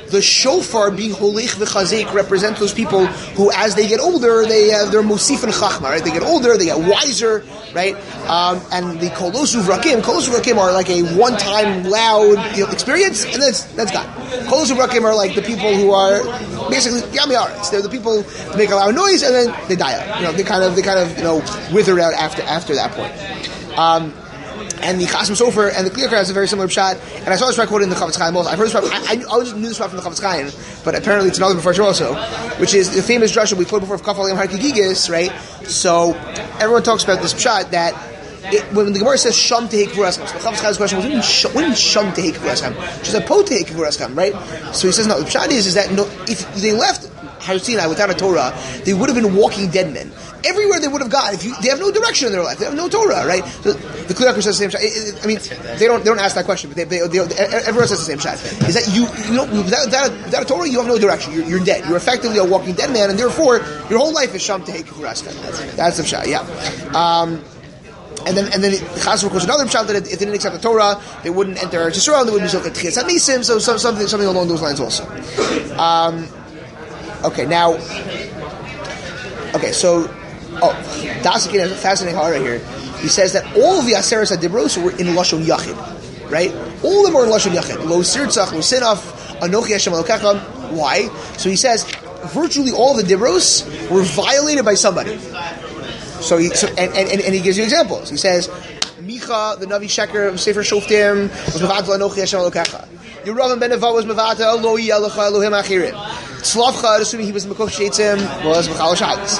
the shofar being holich v'chazik represents those people who, as they get older, they have their mosif and chachma, right? They get older, they get wiser, right? Um, and the kolosu vrakim, kolosu vrakim are like a one-time loud, you know, experience, and that's that's gone. Kolosu vrakim are like the people who are basically yamiaretz. They're the people who make a loud noise and then they die out. You know, they kind of they kind of you know wither out after after that point. Um, And the Chasim Sofer and the Kli Yakar has a very similar pshat. And I saw this quoted in the Chavetz Chaim also. I've heard this I, I, I always knew this from the Chavetz Chaim, but apparently it's another before also, which is the famous drasha we quoted before of Kaf Alim Har Kigigis, right? So everyone talks about this pshat that it, when the Gemara says Sham Tehei Kvuras Cham, so the Chavetz Chaim's question was, what do you mean Sham Tehei Kvuras Cham? She said Po Tehei Kvuras Cham, right? So he says no. The pshat is is that no, if they left Har Sinai without a Torah, they would have been walking dead men. Everywhere they would have gone, if you, they have no direction in their life, they have no Torah, right? So the Kli Yakar says the same shot. I mean, they don't they don't ask that question, but they, they, they, everyone says the same shot. Is that you? You know, without, without, a, without a Torah, you have no direction. You're, you're dead. You're effectively a walking dead man, and therefore your whole life is sham tehei kivuraska. That's the shot. Yeah. Um, And then, and then Chazor quotes another pshat that if they didn't accept the Torah, they wouldn't enter Eretz Yisrael. They wouldn't be zoket tchias hamisim. So something something along those lines also. Um, okay, now. Okay, so. Oh, Dasakin has a fascinating hara here. He says that all of the Aseres HaDibros were in Lashon Yachid, right? All of them were in Lashon Yachid. Lo Sirtzach, Lo Sinaf, Anochi Hashem Elokecha. Why? So he says, virtually all the Dibros were violated by somebody. So he, so, and, and, and he gives you examples. He says, Micha, the Navi Sheker of Sefer Shoftim, was Mevatel Anochi Hashem Elokecha. Yeravam ben Neva was Mevatel Lo Yelecha Elohim Achirim. Tzlavcha, assuming he was Mekov Sheitzim, was Mechal Shabbos.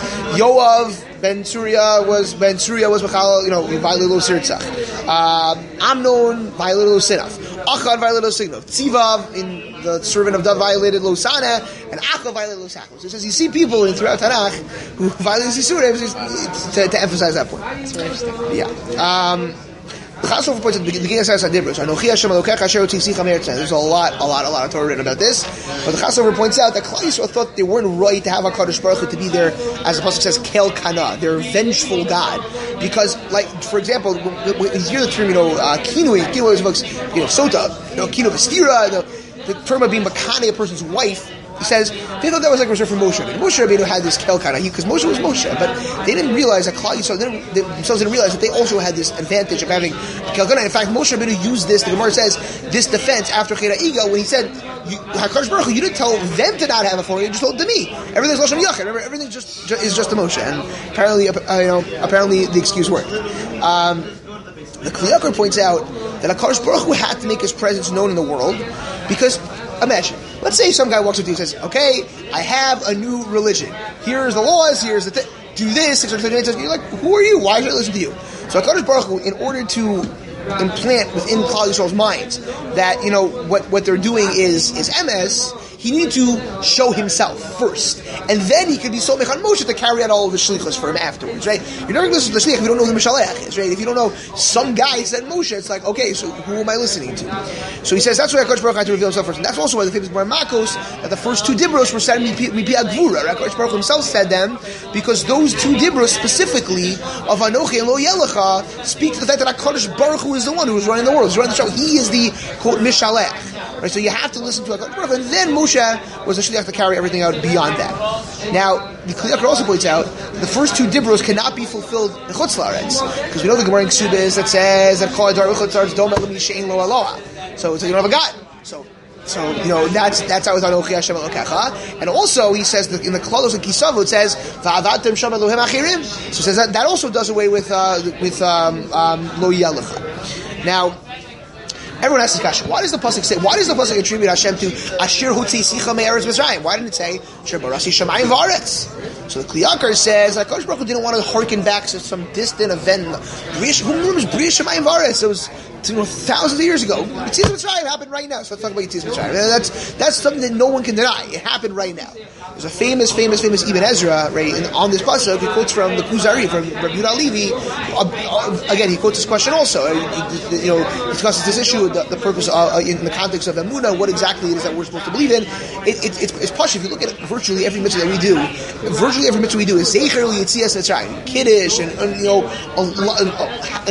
Yoav ben Surya was Ben Surya was Mechal, you know, violated Lo Sirtzach. Uh, Amnon violated Lo Sinaf. Achad violated Lo Signov. Tzivav, in the servant of Dav, violated Lo Sana, and Acha violated Lo Sachos. So it says you see people in throughout Tanakh who violate Sisurim to, to emphasize that point. That's very interesting. Yeah. Um, Chasov points at the beginning of Sadibros. Anochi Hashem Elokecha Asher Tzivsicha Me'eretz. There's a lot, a lot, a lot of Torah written about this. But the Chasov points out that Klal Yisrael thought they weren't right to have HaKadosh Baruch Hu to be there, as the pasuk says, Kel Kana. They're a vengeful God. Because, like, for example, when you hear the term, you know, uh, Kinui, Kinui is evokes, you know, Sota, you know, Kinu Vestira, the, the term of being Makane, a person's wife. He says, they thought that was like reserved for Moshe. I mean, Moshe Rabbeinu had this kel kana, because Moshe was Moshe, but they didn't realize that Klal Yisrael, they, didn't, they themselves didn't realize that they also had this advantage of having kel kana. In fact, Moshe Rabbeinu used this, the Gemara says, this defense after Chera Iga, when he said, HaKadosh Baruch Hu, you didn't tell them to not have a phone, you just told them me. Everything's Lashon Yachid. Remember, everything just, just is just a Moshe. And apparently, uh, you know, apparently the excuse worked. Um, the Kli Yakar points out that HaKadosh Baruch Hu had to make his presence known in the world, because imagine, let's say some guy walks up to you and says, okay, I have a new religion. Here's the laws, here's the thing. Do this, you're like, who are you? Why should I listen to you? So HaKadosh Baruch Hu, in order to implant within Klal Yisrael's minds that, you know, what, what they're doing is, is M S, he needed to show himself first. And then he could be so mechan Moshe to carry out all of the shlichus for him afterwards, right? You're never going to listen to the shlich if you don't know who the Mishalech is, right? If you don't know some guy said Moshe, it's like, okay, so who am I listening to? So he says that's why HaKadosh Baruch Hu had to reveal himself first. And that's also why the famous Gemara Makos, that the first two dibros were said Mipi Agvura, right? HaKadosh Baruch Hu himself said them, because those two dibros specifically of Anochi and Lo Yelecha speak to the fact that HaKadosh Baruch Hu is the one who is running the world, who's running the show. He is the, quote, Mishalech. Right? So you have to listen to HaKadosh Baruch Hu, and then Moshe was a shliach to carry everything out beyond that. Now, the Kli Yakar also points out the first two dibros cannot be fulfilled in Chutz La'aretz, because we know the Gemara in Ksubis that says that Kol Adar Chutz La'aretz Dom Elam Yishein Lo Aloha. So, so you don't have a God. So, so you know that's that's how it's Anochi Hashem Elokecha. And also he says that in the Klalos and Kisavo it says Va'avatem Sham Elohim Achirim. So it says that that also does away with uh, with um, um, Lo Yelecha. Now, everyone asks this question: why does the pasuk say? Why does the pasuk attribute Hashem to Asher Hutzisicha Me'eretz Mitzrayim? Why didn't it say Asher Barasi Shamayim V'Aretz? So the Kli Yakar says that HaKadosh Baruch Hu didn't want to harken back to some distant event. Who remembers Bria Shamayim V'Aretz? It was, you know, thousands of years ago. Yetzias Mitzrayim happened right now. So let's talk about Yetzias Mitzrayim. That's that's something that no one can deny. It happened right now. There's a famous, famous, famous Ibn Ezra, right, in, on this pasuk. He quotes from the Kuzari, from Rabbi Yehuda Levi. Uh, uh, again, he quotes this question also. Uh, he, you know, discusses this issue, the, the purpose uh, in the context of Emunah, what exactly it is that we're supposed to believe in. It, it, it's, it's posh. If you look at virtually every mitzvah that we do, virtually every mitzvah we do is Zecher Yetzias Mitzrayim, Kiddush, and, and you know, a, a, you know.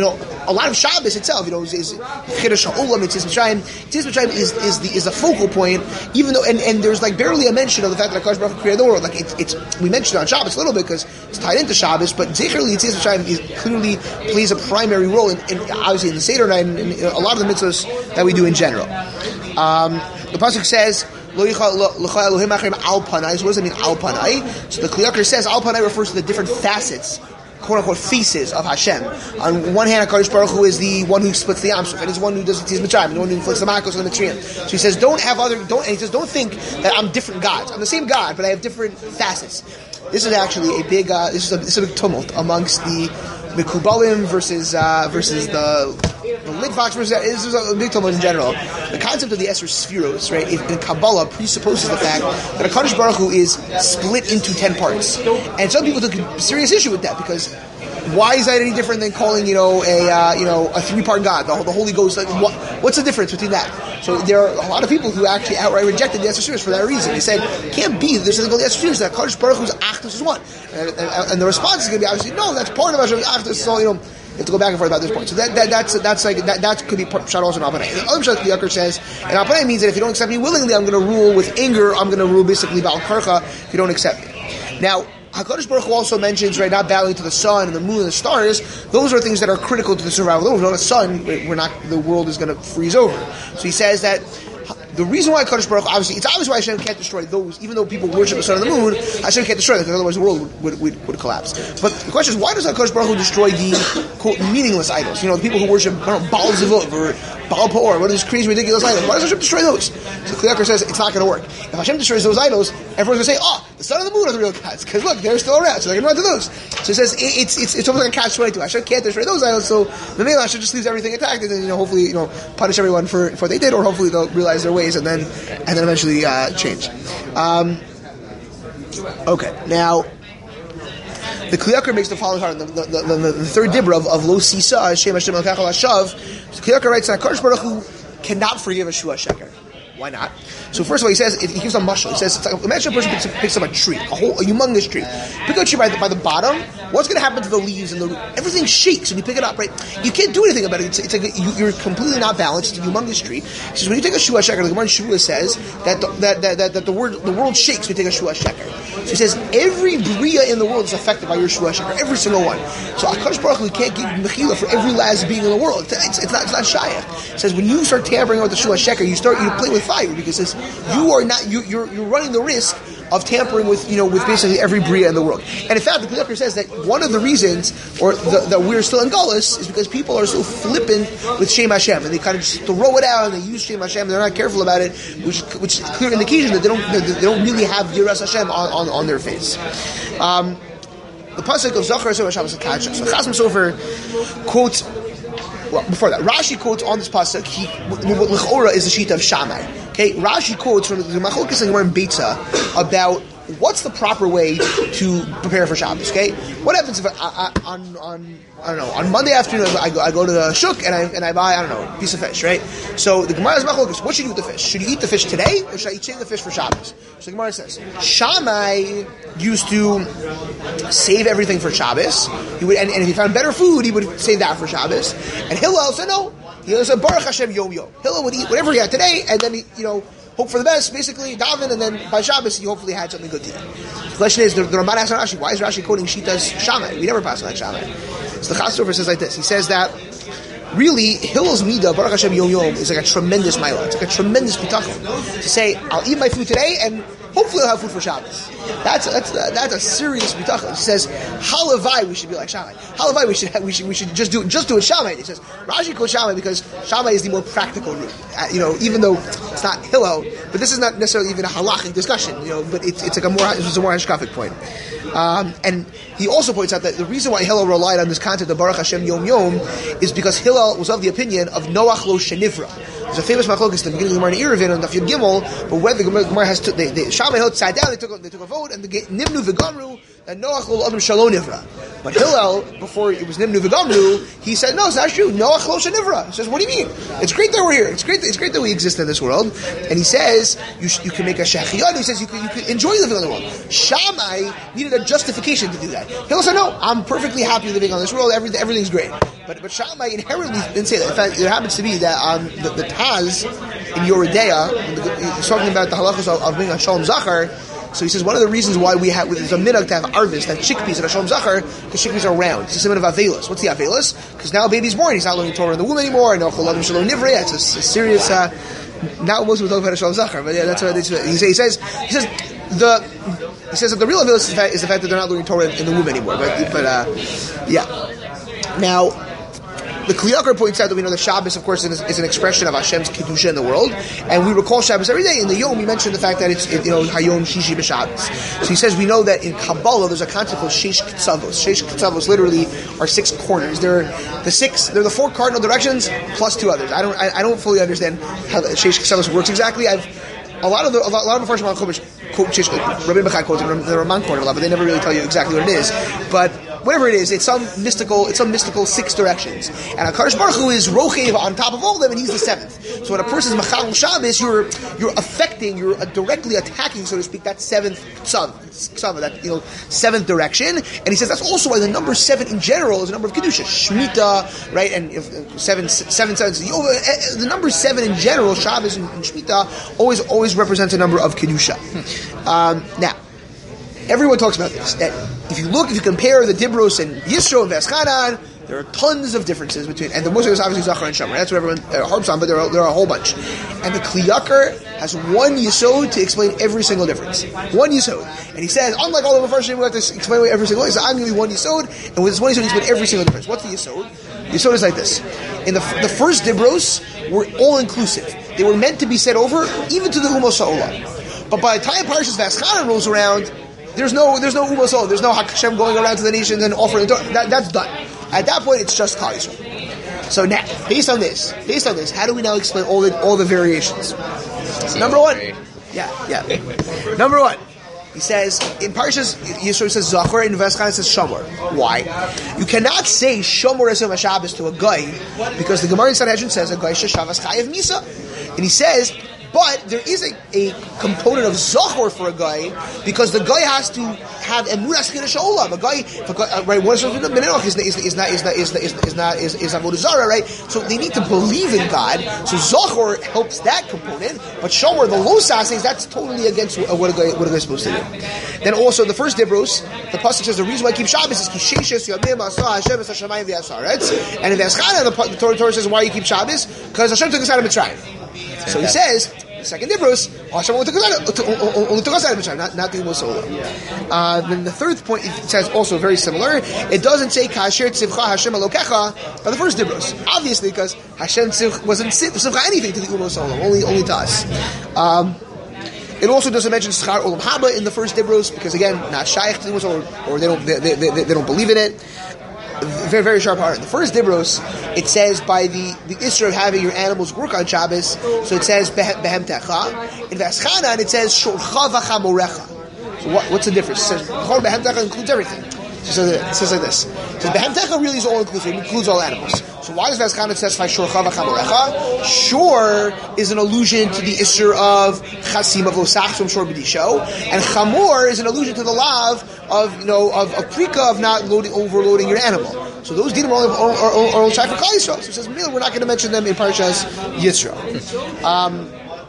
a lot of Shabbos itself, you know, is, is Chiddush Ha'olam, it's Mitzrayim. Mitzrayim is is the is a focal point, even though and, and there's like barely a mention of the fact that HaKadosh Baruch Hu created the world. Like it's it's we mentioned it on Shabbos a little bit because it's tied into Shabbos, but Zecherli Yetzias Mitzrayim is clearly plays a primary role in, in obviously in the Seder night and in a lot of the mitzvahs that we do in general. Um, the pasuk says. Lo Elohim Achrim Al Panai. So what does that mean, Al Panai? So the Kli Yakar says Al Panai refers to the different facets, quote unquote, faces of Hashem. On one hand, HaKadosh Baruch Hu is the one who splits the Yam Suf, and he's the one who does the Tiz Mitzrayim, the one who inflicts the Makos on the Mitzrayim. So he says, don't have other, don't, and he says, don't think that I'm different gods. I'm the same God, but I have different facets. This is actually a big, uh, this is a, this is a big tumult amongst the Mekubalim versus uh, versus the the Lidvax versus this is a big tumult in general. The concept of the Esser Spheros, right, in Kabbalah presupposes the fact that HaKadosh Baruch Hu is split into ten parts, and some people took a serious issue with that because why is that any different than calling, you know, a uh, you know a three-part God, the, the Holy Ghost? Like, what, what's the difference between that? So there are a lot of people who actually outright rejected the Esser Spheros for that reason. They said, can't be, there's something called the Esser Spheros, that HaKadosh Baruch Hu's Achdus is one. And, and, and the response is going to be obviously, no, that's part of Hashem's Achdus, so, you know, you have to go back and forth about this point. So that, that that's that's like that, that could be shot also in Alpanay. The other shot the Yakar says, and Alpanay means that if you don't accept me willingly, I'm going to rule with anger. I'm going to rule basically Baal Karcha if you don't accept me. Now, HaKadosh Baruch Hu also mentions, right, not bowing to the sun and the moon and the stars. Those are things that are critical to the survival of the world. Without the sun, we're not. The world is going to freeze over. So he says that. The reason why HaKadosh Baruch Hu, obviously, it's obvious why Hashem can't destroy those, even though people worship the sun and the moon, Hashem can't destroy them, because otherwise the world would, would, would, would collapse. But the question is, why does HaKadosh Baruch Hu destroy the, quote, meaningless idols? You know, the people who worship, I don't know, Baal Zevot, or Baal Peor, what are these crazy, ridiculous idols? Why does Hashem destroy those? So Kli Yakar says, it's not going to work. If Hashem destroys those idols, everyone's going to say, oh, the sun and the moon are the real gods, because look, they're still around, so they're going to run to those. So he says, it, it's, it's, it's almost like a catch twenty-two. Hashem can't destroy those idols, so the Mela Hashem just leaves everything intact, and then, you know, hopefully, you know, punish everyone for, for what they did, or hopefully they'll realize their ways, and then, and then eventually uh, change. Um, okay, now the Kli Yakar makes the following part. The, the, the, the, the third dibra of, of Lo Sisa Hashem Hashem Al Kachal Hashav. Kli Yakar writes that HaKadosh Baruch Hu cannot forgive a Shua Sheker. Why not? So first of all, he says, if he gives a mushal, he says, it's like, imagine a person picks, picks up a tree, a whole, a humongous tree. Pick up a tree by the, by the bottom, what's going to happen to the leaves and the, everything shakes when you pick it up, right? You can't do anything about it. It's, it's like, a, you, you're completely not balanced. It's a humongous tree. He says, when you take a shua sheker, the Gemara in Shua says that the, that, that, that, that the, word, the world shakes when you take a shua sheker. So he says, every bria in the world is affected by your shua sheker, every single one. So HaKadosh Baruch Hu can't give mechila for every last being in the world. It's, it's, it's not, it's not shayach. He says, when you start tampering with the shua sheker, you start, you play with fire, because it's, you are not, you, you're, you're running the risk of tampering with, you know, with basically every bria in the world. And in fact, the Kli Yakar says that one of the reasons, or the, that we're still in Galus, is because people are so flippant with Shem Hashem, and they kind of just throw it out, and they use Shem Hashem, and they're not careful about it, which, which is a clear indication that they don't, they don't really have Yiras Hashem on, on, on their face. Um, the pasuk of Zachar Hashem Hashem Hashem. So Chasam Sofer quotes. Well, before that, Rashi quotes on this pasuk. He, l'chora is the sheet of Shammai. Okay, Rashi quotes from the Machlokes and Gemara in Beitza about what's the proper way to prepare for Shabbos. Okay, what happens if I, I, on on I don't know on Monday afternoon I go I go to the shuk and I and I buy I don't know a piece of fish, right? So the Gemara is Machlokes. What should you do with the fish? Should you eat the fish today or should I eat the fish for Shabbos? So the Gemara says Shammai used to save everything for Shabbos. He would, and, and if he found better food, he would save that for Shabbos. And Hillel said no. He said Baruch Hashem Yom Yom. Hillel would eat whatever he had today, and then he, you know, hope for the best, basically daven, and then by Shabbos he hopefully had something good to eat. The question is, the, the Ramban asks Rashi, why is Rashi quoting Shitas Shammai? We never pass on that Shammai. So the Chasam Sofer says like this. He says that really Hillel's midah Baruch Hashem Yom Yom is like a tremendous milah. It's like a tremendous bitachon to say I'll eat my food today and hopefully I'll have food for Shabbos. That's that's that's a serious bitachon. He says halavai we should be like Shammai. Halavai we should we should we should just do just do it Shammai. He says Rashi quotes Shammai because Shammai is the more practical route. Uh, you know, even though it's not Hillel, but this is not necessarily even a halachic discussion. You know, but it's it's like a more it's a more hashkafic point. Um, and he also points out that the reason why Hillel relied on this concept of Baruch Hashem Yom Yom is because Hillel was of the opinion of Noach lo shenivra. There's a famous machlokes in the beginning of the Gemara in Eruvin on Daf Yud Gimel, but when the Gemara has to, they, they, Shammai Hill sat down, they took a, they took a vote, and they get Nimnu v'Gamru that Noach lo Adam Shalom Nivra. But Hillel, before it was Nimnu V'Gamnu, he said, no, it's not true. Noach Lo Shenivra. He says, what do you mean? It's great that we're here. It's great. It's great that we exist in this world. And he says, you, sh- you can make a shechiyad. He says you can, you can enjoy living in the world. Shammai needed a justification to do that. Hillel said, no, I'm perfectly happy living on this world. Everything, everything's great. But but Shammai inherently didn't say that. In fact, it happens to be that on the, the Taz in Yoredeya, he's talking about the halachos of, of being a Shalom Zachar. So he says one of the reasons why we have there's a minhag to have arvis, to have chickpeas at a Shalom Zachar, because chickpeas are round. It's a symbol of avelus. What's the avelus? Because now a baby's born, he's not learning Torah in the womb anymore. No choladim shalom nivrei. It's a, a serious. Uh, now most people talk about a Shalom Zachar, but yeah, that's what, that's what he, say, he says. He says the he says that the real avelus is the fact, is the fact that they're not learning Torah in, in the womb anymore. But but uh, yeah, now. The Kli Yakar points out that we know the Shabbos, of course, is, is an expression of Hashem's kedusha in the world, and we recall Shabbos every day. In the Yom, we mentioned the fact that it's it, you know Hayom Shishi b'Shabbos. So he says we know that in Kabbalah there's a concept called Sheish K'tzavos. Sheish K'tzavos literally are six corners. They're the six. They're the four cardinal directions plus two others. I don't I, I don't fully understand how the Sheish K'tzavos works exactly. I've a lot of the a lot, a lot of Mepharshim on Chumash quote Sheish. Rabbi Bachai quotes it. The Raman quote it a lot, but they never really tell you exactly what it is. But whatever it is, it's some mystical, it's some mystical six directions. And HaKadosh Baruch Hu is Rochev on top of all of them, and he's the seventh. So when a person is Machal Shabbos, you're you're affecting, you're uh, directly attacking, so to speak, that seventh tzav, tzav, that you know seventh direction. And he says that's also why the number seven in general is a number of kedusha, Shemitah, right? And if, uh, seven, seven, seven. So, uh, the number seven in general, Shabbos and, and Shemitah, always always represents a number of kedusha. Um, now. Everyone talks about this. That if you look, if you compare the Dibros and Yisro and Veschanan, there are tons of differences between. And the most is obviously Zachar and Shomer. That's what everyone uh, harps on, but there are, there are a whole bunch. And the Kli Yakar has one Yisod to explain every single difference. One Yisod. And he says, unlike all of the first, we have to explain every single one. He says, I'm going to be one Yisod, and with this one Yisod, he explains every single difference. What's the Yisod? The Yisod is like this. In the the first Dibros were all inclusive. They were meant to be said over, even to the Umos HaOlam. But by the time Parshas Veschanan rolls around, There's no, there's no Umos HaOlam. There's no Hashem going around to the nations and offering. That, that's done. At that point, it's just Klal Yisrael. So now, based on this, based on this, how do we now explain all the all the variations? So number one, yeah, yeah. Number one, he says in Parshas Yisro says Zachor, in Veschanan says Shomer. Why? You cannot say Shomer Esem HaShabbos to a guy because the Gemara in Sanhedrin says a guy sheshavas chayev misa, and he says. But there is a, a component of Zachor for a guy because the guy has to have emunas chiddush olam. A guy, a guy uh, right? One of the Meninoch is is is not is not is is is not is is avodah zarah, right? So they need to believe in God. So Zachor helps that component, but Shomer, the low says that's totally against what a guy what a guy is supposed to do. Then also the first Dibros, the pasuk says the reason why I keep Shabbos is kisheishes yamim asah Hashem es hashamayim v'asaretz, and in Veschanan the, the Torah, Torah says why you keep Shabbos because Hashem took us out of Mitzrayim. So he says. Second Dibros, Hashem only took us out of Mitzrayim, not, not the Umos HaOlam. Uh, then the third point, it says also very similar. It doesn't say Kasher Tzivcha Hashem Elokecha, but the first Dibros. Obviously, because Hashem Tziv wasn't Tzivcha anything to the Umos HaOlam, only, only to us. Um, It also doesn't mention Schar Olam Haba in the first Dibros, because again, not Shaykh to the Umos HaOlam, or they don't, they, they, they, they don't believe in it. Very, very sharp part. In the first Dibros, it says by the, the Isra of having your animals work on Shabbos, so it says Behem Techa. In Veschanan, it says Shorcha V'chamorecha. So what, what's the difference? It says Behem Techa includes everything. It says, it says like this. It says Behem Techa really is all inclusive. It includes all animals. So why does Veschanan specify Shorcha V'chamorecha? Shor is an allusion to the Isra of Chasim of Losach from Shor B'disho, and Chamor is an allusion to the lav of you know of, of Prika of not loading, overloading your animal. So those dinim are only are, are, are only for Klal Yisrael. So it says we're not going to mention them in Parshas Yisro. Um,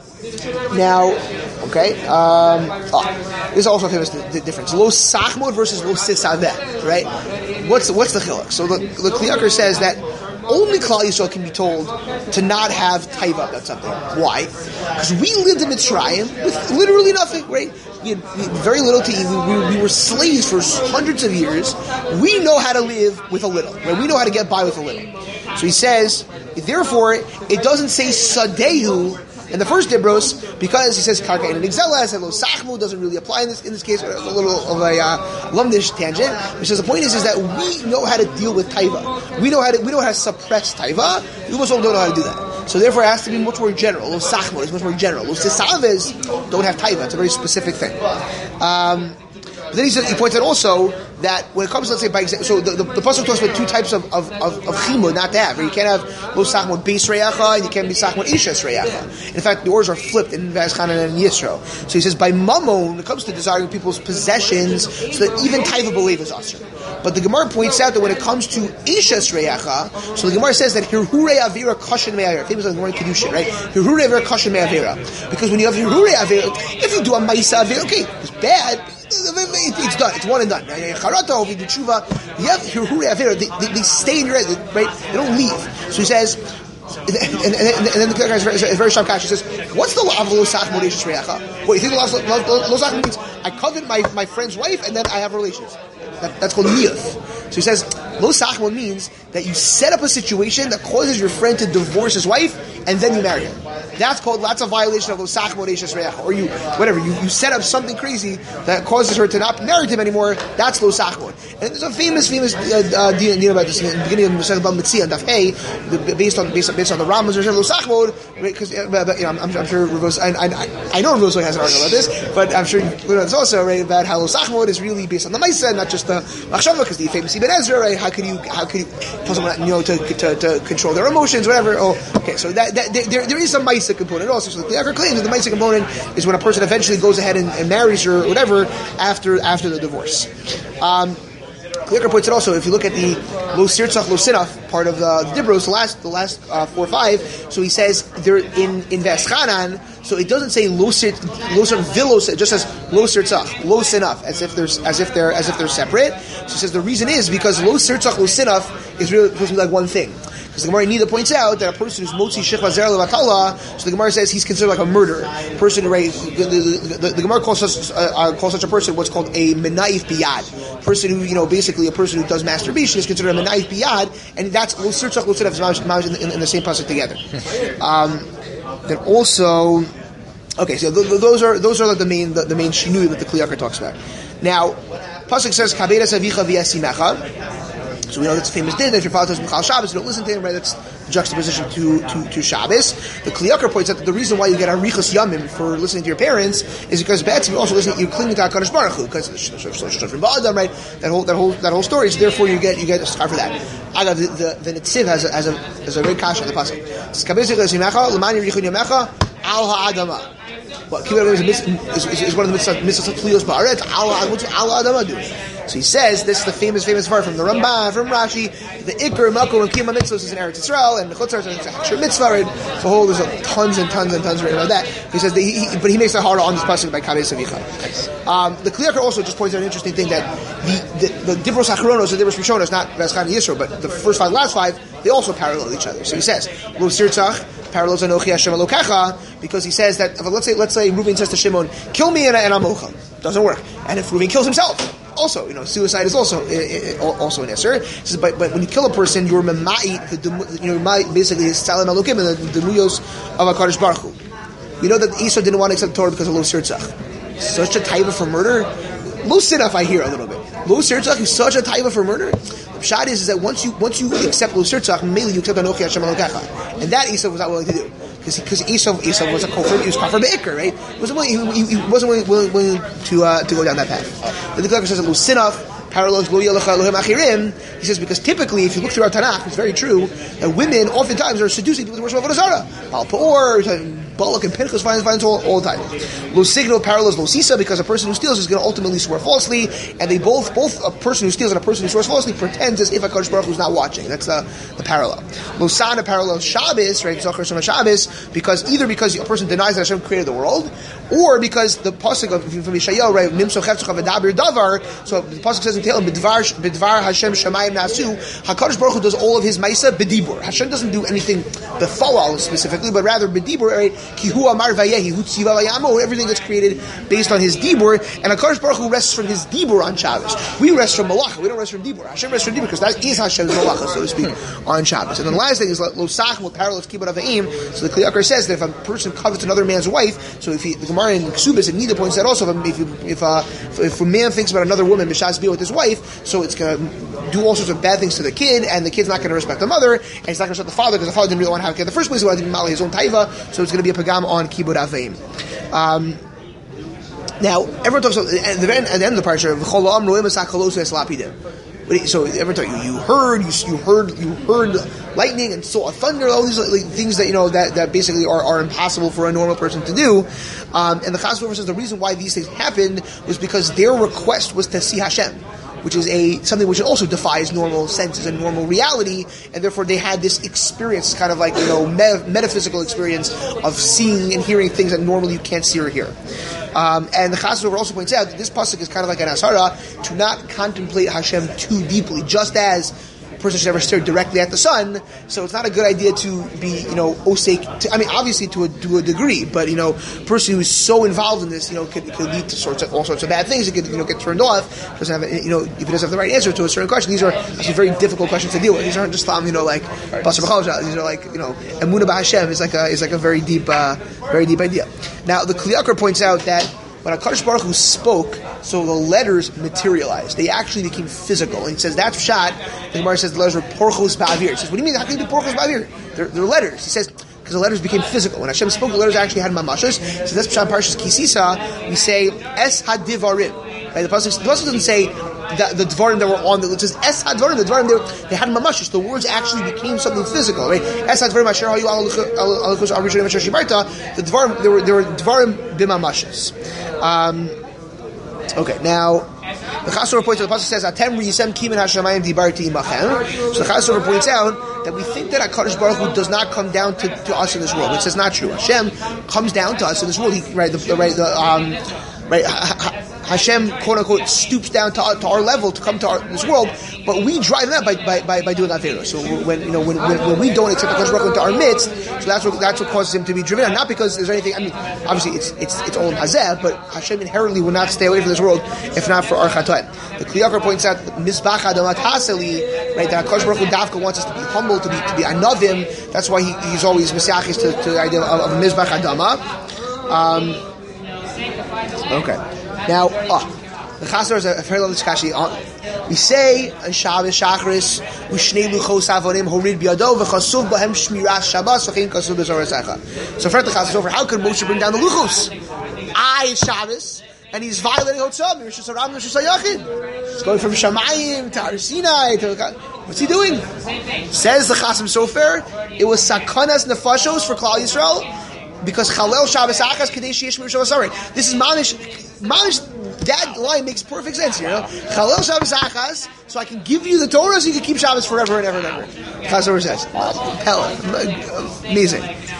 now, okay, um, oh, this is also a famous d- difference. Lo Sachmod versus Lo Sisaveh, right? What's the, what's the chiluk? So the, the Kli Yakar says that only Klal Yisrael can be told to not have taiva about something. Why? Because we lived in Mitzrayim with literally nothing, right? We had, we had very little to eat. We, we, we were slaves for hundreds of years. We know how to live with a little, right? We know how to get by with a little. So he says, therefore, it doesn't say Sadehu in the first Dibros, because he says Karka and Exelas and Lo Sachmu doesn't really apply in this in this case. A little of a uh, lumdish tangent. Which is the point is, is that we know how to deal with taiva. We know how to we know how to suppress taiva. We also don't know how to do that. So therefore, it has to be much more general. Lo Sachmu is much more general. Lo Sisaves don't have taiva. It's a very specific thing. Um, but then he says he points out also that when it comes to, let's say, by example, so the, the, the pasuk talks about two types of of, of, of chimud not to have. Right? You can't have lo sachmod beis reyacha, and you can't be sachmod ishes reyacha. In fact, the orders are flipped in Vazchanan and Yisro. So he says by mamon, when it comes to desiring people's possessions, so that even taiva believe is usher. But the Gemara points out that when it comes to ishes reyacha, so the Gemara says that hirhure avira kashin me'avira. Famous like the Gemara Kedushin, right? Hirhure avira kashin me'avira. Because when you have hirhure avira, if you do a ma'isa avira, okay, it's bad. It's done. It's one and done. Charata, if you do tshuva, you have hirhure avira. They, they, they stay in your head, right? They don't leave. So he says, and, and, and, and then the guy is very, very sharp catch. He says, "What's the law of lo sachmod ishes reyacha? What you think the law of lo sachmod means? I covet my, my friend's wife and then I have relations. That, that's called niyuf." So he says, lo sachmod means that you set up a situation that causes your friend to divorce his wife and then you marry her. That's called, that's a violation of lo sachmod ishes reyacha. Or you, whatever, you, you set up something crazy that causes her to not marry him anymore. That's lo sachmod. And there's a famous, famous uh, uh, deal about this in the beginning of Masechet Bava Metzia and Daf Hey, based on based on, based on the Rambam's version of lo sachmod. Because you know, I'm, I'm sure Rivos, I, I, I know Rivos has an argument about this, but I'm sure you know this also, right? About how lo sachmod is really based on the Maisa, not just the Machshava, because the famous Ibn Ezra, right? How could you, how could you tell someone, you know, to, to, to control their emotions, whatever? Oh, okay, so that, that there, there is some Maisa component also. So the Kliakar claims that the Maisa component is when a person eventually goes ahead and, and marries her, or whatever, after after the divorce. Um, Kliakar points it also. If you look at the Lo Sirtzach Lo Sinaf part of the, the Dibros, the last the last uh, four or five, so he says they're in in Vazchanan. So it doesn't say Lo Sirt Lo Sirt Vilos. It just says Lo Sirtzach Lo Sinaf, as if there's as if they're as if they're separate. So he says the reason is because Lo Sirtzach Lo Sinaf is really supposed to be like one thing. Because the Gemara Nida points out that a person who's motzi shechva zer levatala, so the Gemara says he's considered like a murderer. Person, right? The, the, the, the Gemara calls us uh, calls such a person what's called a menayif biyad. Person who, you know, basically a person who does masturbation is considered a menayif biyad, and that's lo sirtzach lo tzedaf in, in, in the same pasuk together. Um, then also, okay, so th- th- those are those are like the main the, the main shinui that the Kliakar talks about. Now, pasuk says kabedas avicha v'yasimecha. So we know that's a famous din that if your father does Michal Shabbos, you don't listen to him, right? That's the juxtaposition to, to, to Shabbos. The Kliakar points out that the reason why you get Arichas Yamim for listening to your parents is because B'etzim you're also listening, you're clinging to HaKadosh Baruch Hu, because Shofrim Ba'adam, right? That whole, that whole, that whole story, so therefore you get, you get a star for that. Agav, the, the, the Netziv has a, has a, has a great kasha on the pasuk. It's Kabezich L'Simecha, L'mani Richun Yamecha, Al Ha'adama. What Kibbutz is, is, is one of the mitzvahs Tliyos Ba'aretz. What's Al Adama doing? So he says this is the famous famous part from the Ramban, from Rashi. The Iker Makom and Kiyama mitzvahs is in Eretz Yisrael, and the Chutzar is a Hashir mitzvah. Right? So whole there's a tons and tons and tons written about that. He says that he, he, but he makes it harder on this pasuk by Kabei Savicha. Um, the Kliakar also just points out an interesting thing that the the, the Dibros Achronos, the Dibros Rishonos, not Vazchanan Yisro, but the first five, last five, they also parallel each other. So he says Lo Sirtzach parallels Anochi Hashem Elokecha, because he says that let's say let's say Reuven says to Shimon, "Kill me and, and I'm mochel." Doesn't work. And if Reuven kills himself, also, you know, suicide is also uh, also an Isser. He says, but but when you kill a person, you're memai the you know basically his salam elokim and the demuyos of Hakadosh Baruch Hu. We know that Esau didn't want to accept Torah because of Lo Sirtzach. Such a taiva for murder. Lo Sinaf, I hear a little bit. Lo Sirtzach is such a taiva for murder. The pshat is, is that once you once you accept Lo Sirtzach, mainly you accept Anochi Hashem Elokecha, and that Esau was not willing to do. Because Esau, Esau was a kofar, he was kafar be'ikr, right? He wasn't willing, he, he wasn't willing, willing, willing to uh, to go down that path. Then the Kliakar says that Lo Sinaf parallels Lo Yelecha Elohim Achirim. He says because typically, if you look through our Tanakh, it's very true that women oftentimes are seducing people to worship Avodah Zarah. Baal Peor, Balak and Pinchas finds finds all, all the time. Lo Signal parallels Lo Sisa because a person who steals is going to ultimately swear falsely, and they both both a person who steals and a person who swears falsely pretends as if HaKadosh Baruch Hu is not watching. That's the, the parallel. Lo Sana parallels Shabbos, right? Zachar Shema Shabbos, because either because a person denies that Hashem created the world, or because the pasuk of from Yeshayahu, right? Nimso Cheftzach V'Daber Davar. So the pasuk says in Tehillim, B'dvar B'dvar Hashem Shemayim Nasu. HaKadosh Baruch Hu does all of His Maisa B'dibur. Hashem doesn't do anything b'fawal specifically, but rather B'dibur, right? Kihu Amar Vayehi Hu Tziva Vayamo. Everything that's created based on His dibur, and HaKadosh Baruch Hu rests from His dibur on Shabbos. We rest from Malacha. We don't rest from dibur. Hashem rests from dibur because that is Hashem's Malacha, so to speak, on Shabbos. And then the last thing is Lo Sachmod parallels Kibbutz Avim. So the Kliakar says that if a person covets another man's wife, so if he, the Gemara in Ksubis and Nida points that also, if you, if uh, if, if a man thinks about another woman, Mishas be with his wife, so it's going to do all sorts of bad things to the kid, and the kid's not going to respect the mother, and he's not going to respect the father because the father didn't really want to have a kid in the first place. He wanted to be Mali his own taiva, so it's going to be a pagam on Kibbutz Avim. Um, Now, everyone talks about at the end, at the end of the parsha. So everyone talks. You, you heard, you, you heard, you heard lightning and saw thunder. All these like, things that you know that, that basically are, are impossible for a normal person to do. Um, and the Chazon Sofer says the reason why these things happened was because their request was to see Hashem, which is a something which also defies normal senses and normal reality, and therefore they had this experience, kind of like you know me- metaphysical experience of seeing and hearing things that normally you can't see or hear. Um, and the Chazon Sofer also points out that this pasuk is kind of like an asara to not contemplate Hashem too deeply, just as a person should never stare directly at the sun. So it's not a good idea to be, you know, osake. To, I mean, obviously to a to a degree, but you know, a person who is so involved in this, you know, could, could lead to sorts of all sorts of bad things. It could, you know, get turned off. Doesn't have, you know, if he doesn't have the right answer to a certain question. These are actually very difficult questions to deal with. These aren't just um, you know, like basar b'chalsha. These are like, you know, emunah b'Hashem is like a is like a very deep, uh, very deep idea. Now the Kli Yakar points out that when HaKadosh Baruch Hu spoke, so the letters materialized. They actually became physical. And he says, that's Pshat. The Gemara says the letters were porchos ba'avir. He says, what do you mean? How can they be porchos ba'avir? They're, they're letters. He says, because the letters became physical. When Hashem spoke, the letters actually had mamashos. He says, that's Pshat Parshas Kisisa. We say, es hadivarim. Right? The pasuk doesn't say the, the dvarim that were on the, it says es hadvarim, the dvarim, they, they had mamashos. The words actually became something physical, right? Es hadvarim asher hayu alaluchos arishonim asher shibarta. The dvarim, there were, there were dvarim b'mamashos. Um, okay, now the Chazon Sofer points out, the pasuk says, "Atem riyisem kimin hashamayim dibarti imachem." So the Chazon Sofer points out that we think that HaKadosh Baruch Hu does not come down to, to us in this world. It says not true. Hashem comes down to us in this world. He, right, the, the right, the um, right. Ha, ha, Hashem, quote unquote, stoops down to our, to our level to come to our, this world, but we drive that by by, by, by doing Aveirah. So when you know when, when, when we don't accept HaKadosh Baruch Hu into our midst, so that's what that's what causes him to be driven out. Not because there's anything. I mean, obviously it's it's it's all in Hazeh, but Hashem inherently will not stay away from this world if not for our chatoim. The Kli Yakar points out Mizbach Adamat Haseli, right? That HaKadosh Baruch Hu Dafka wants us to be humble, to be to be anavim. That's why he, he's always misyachish to, to the idea of, of Mizbach Adama. Um, okay, now. Oh, The Chazar is a very lovely discussion. We say on Shabbos Shachris, Ushnei Luchos Avonim Horid Biado v'Chasuv Bahem Shmiras Shabbos v'Chein Kasuv B'Zorasecha. So for the Chazar over, how could Moshe bring down the Luchos? I is Shabbos, and he's violating Hotzah. Rishus Haram, Rishus Hayachid. He's going from Shamayim to Har Sinai to what's he doing? Says the Chazar Sofer, it was Sakanas Nefashos for Klal Yisrael because Chalel Shabbos Achas Kadesh Yesh Mir Shabbos Aray. This is Manish. Manish. That line makes perfect sense, you know. Chalel Shabbos Achas, so I can give you the Torah, so you can keep Shabbos forever and ever and ever. Chazor says, hell, amazing.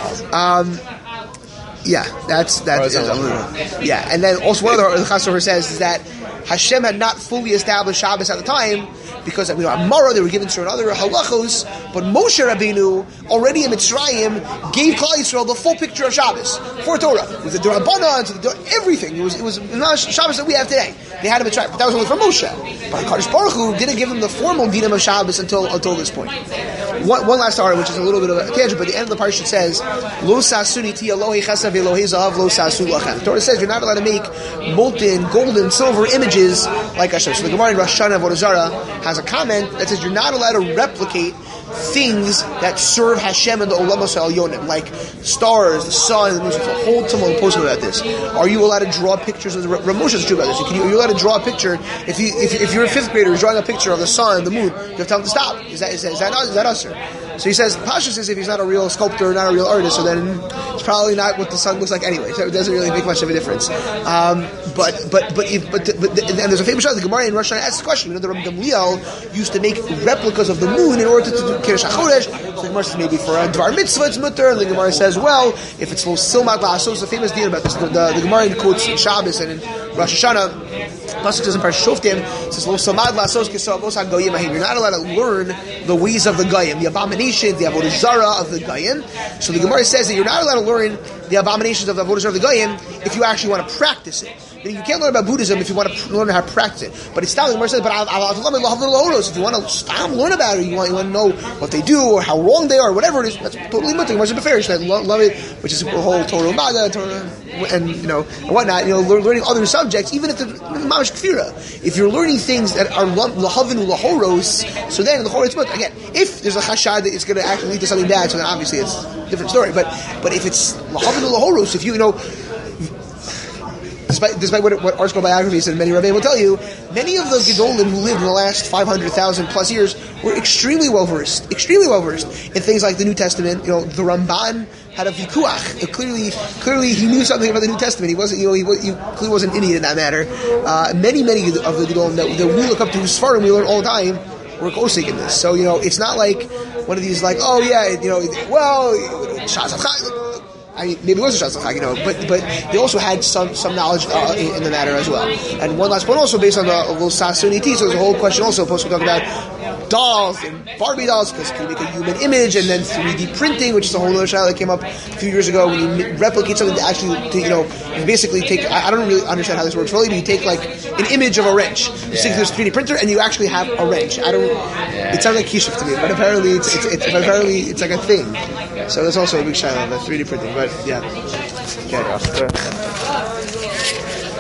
Um, yeah, that's that's yeah. And then also one other the Chazor says is that Hashem had not fully established Shabbos at the time because you know Amara they were given certain other halachos, but Moshe Rabbeinu already in Mitzrayim gave Klal Yisrael the full picture of Shabbos for Torah with the D'Rabbanan, to the everything. It was it was not Shabbos that we have today. They had a Mitzrayim, but that was only for Moshe. But HaKadosh Baruch Hu didn't give them the formal dinim of Shabbos until until this point. One, one last story, which is a little bit of a tangent, but the end of the parsha says, "Lo sasuni ti Elohei chesed ve'Elohei zahav lo sasu lachem." The Torah says you're not allowed to make molten, golden, silver images like Hashem. So the Gemara in Rosh Hashanah Avodah Zarah has a comment that says you're not allowed to replicate things that serve Hashem and the Olamos Elyonim, like stars, the sun, the moon. There's a whole tumult posted about this. Are you allowed to draw pictures of the Ramosha is true about this? Can you, are you allowed to draw a picture if you if, if you're a fifth grader who's drawing a picture of the sun, the moon? You have to tell him to stop. Is that is that is that, is that us, sir? So he says, Pasha says if he's not a real sculptor, not a real artist, so then it's probably not what the sun looks like anyway. So it doesn't really make much of a difference. Um, but but but if, but, but and there's a famous shot. The Gemara in Rosh Hashanah asks the question. You know, the Rabbi Gamliel used to make replicas of the moon in order to, to do Kiddush HaChodesh. So the Gemara says maybe for a Dvar Mitzvah it's mutter. And the Gemara says, well, if it's lo silmat la'asos, it's a famous deal about this. The, the, the Gemara quotes in Shabbos and in Rosh Hashanah. Pasuk says in Parashat Shoftim, it says lo silmat la'asos kisavos hagoyim ahim. You're not allowed to learn the ways of the goyim, the abominations, the avodah zara of the goyim. So the Gemara says that you're not allowed to learn the abominations of the avodah zara of the goyim if you actually want to practice it. You can't learn about Buddhism if you want to learn how to practice it. But it's not. The Gemara says, but if you want to stop learn about it, you want, you want to know what they do or how wrong they are, or whatever it is, that's totally mutter. The Gemara says, fair. You love it, which is the whole Torah Umaga, Torah, and you know, and whatnot. You know, learning other subjects, even if the mamash kfira. If you're learning things that are lahavinu lahoros, so then the it's mutter. Again, if there's a chashad that it's going to actually lead to something bad, so then obviously it's a different story. But but if it's lahavinu lahoros, if you you know. despite despite what, what ArtScroll biographies and many Rabbeim will tell you, many of the Gedolim who lived in the last five hundred thousand plus years were extremely well versed, extremely well versed in things like the New Testament. You know, the Ramban had a vikuach. Uh, clearly, clearly he knew something about the New Testament. He wasn't, you know, he, he clearly wasn't an idiot in that matter. Uh, many, many of the Gedolim that, that we look up to, whose Sfarim we learn all the time, were kosik in this. So, you know, it's not like one of these like, oh yeah, you know, well, Shas HaChag, I mean, maybe it was a Shas HaChag, you know, but but they also had some some knowledge uh, in, in the matter as well. And one last point also, based on the Lil Sasuniti, so there's a whole question also, supposed to talk about dolls and Barbie dolls, because can you make a human image, and then three D printing, which is a whole other show that came up a few years ago, when you replicate something to actually, to, you know, you basically take, I, I don't really understand how this works really, but you take like an image of a wrench, you yeah. stick to this three D printer, and you actually have a wrench. I don't, yeah. It sounds like kishuf to me, but apparently it's, it's, it's, but apparently it's like a thing. So that's also a big shout out, the three D printing, but yeah. Okay.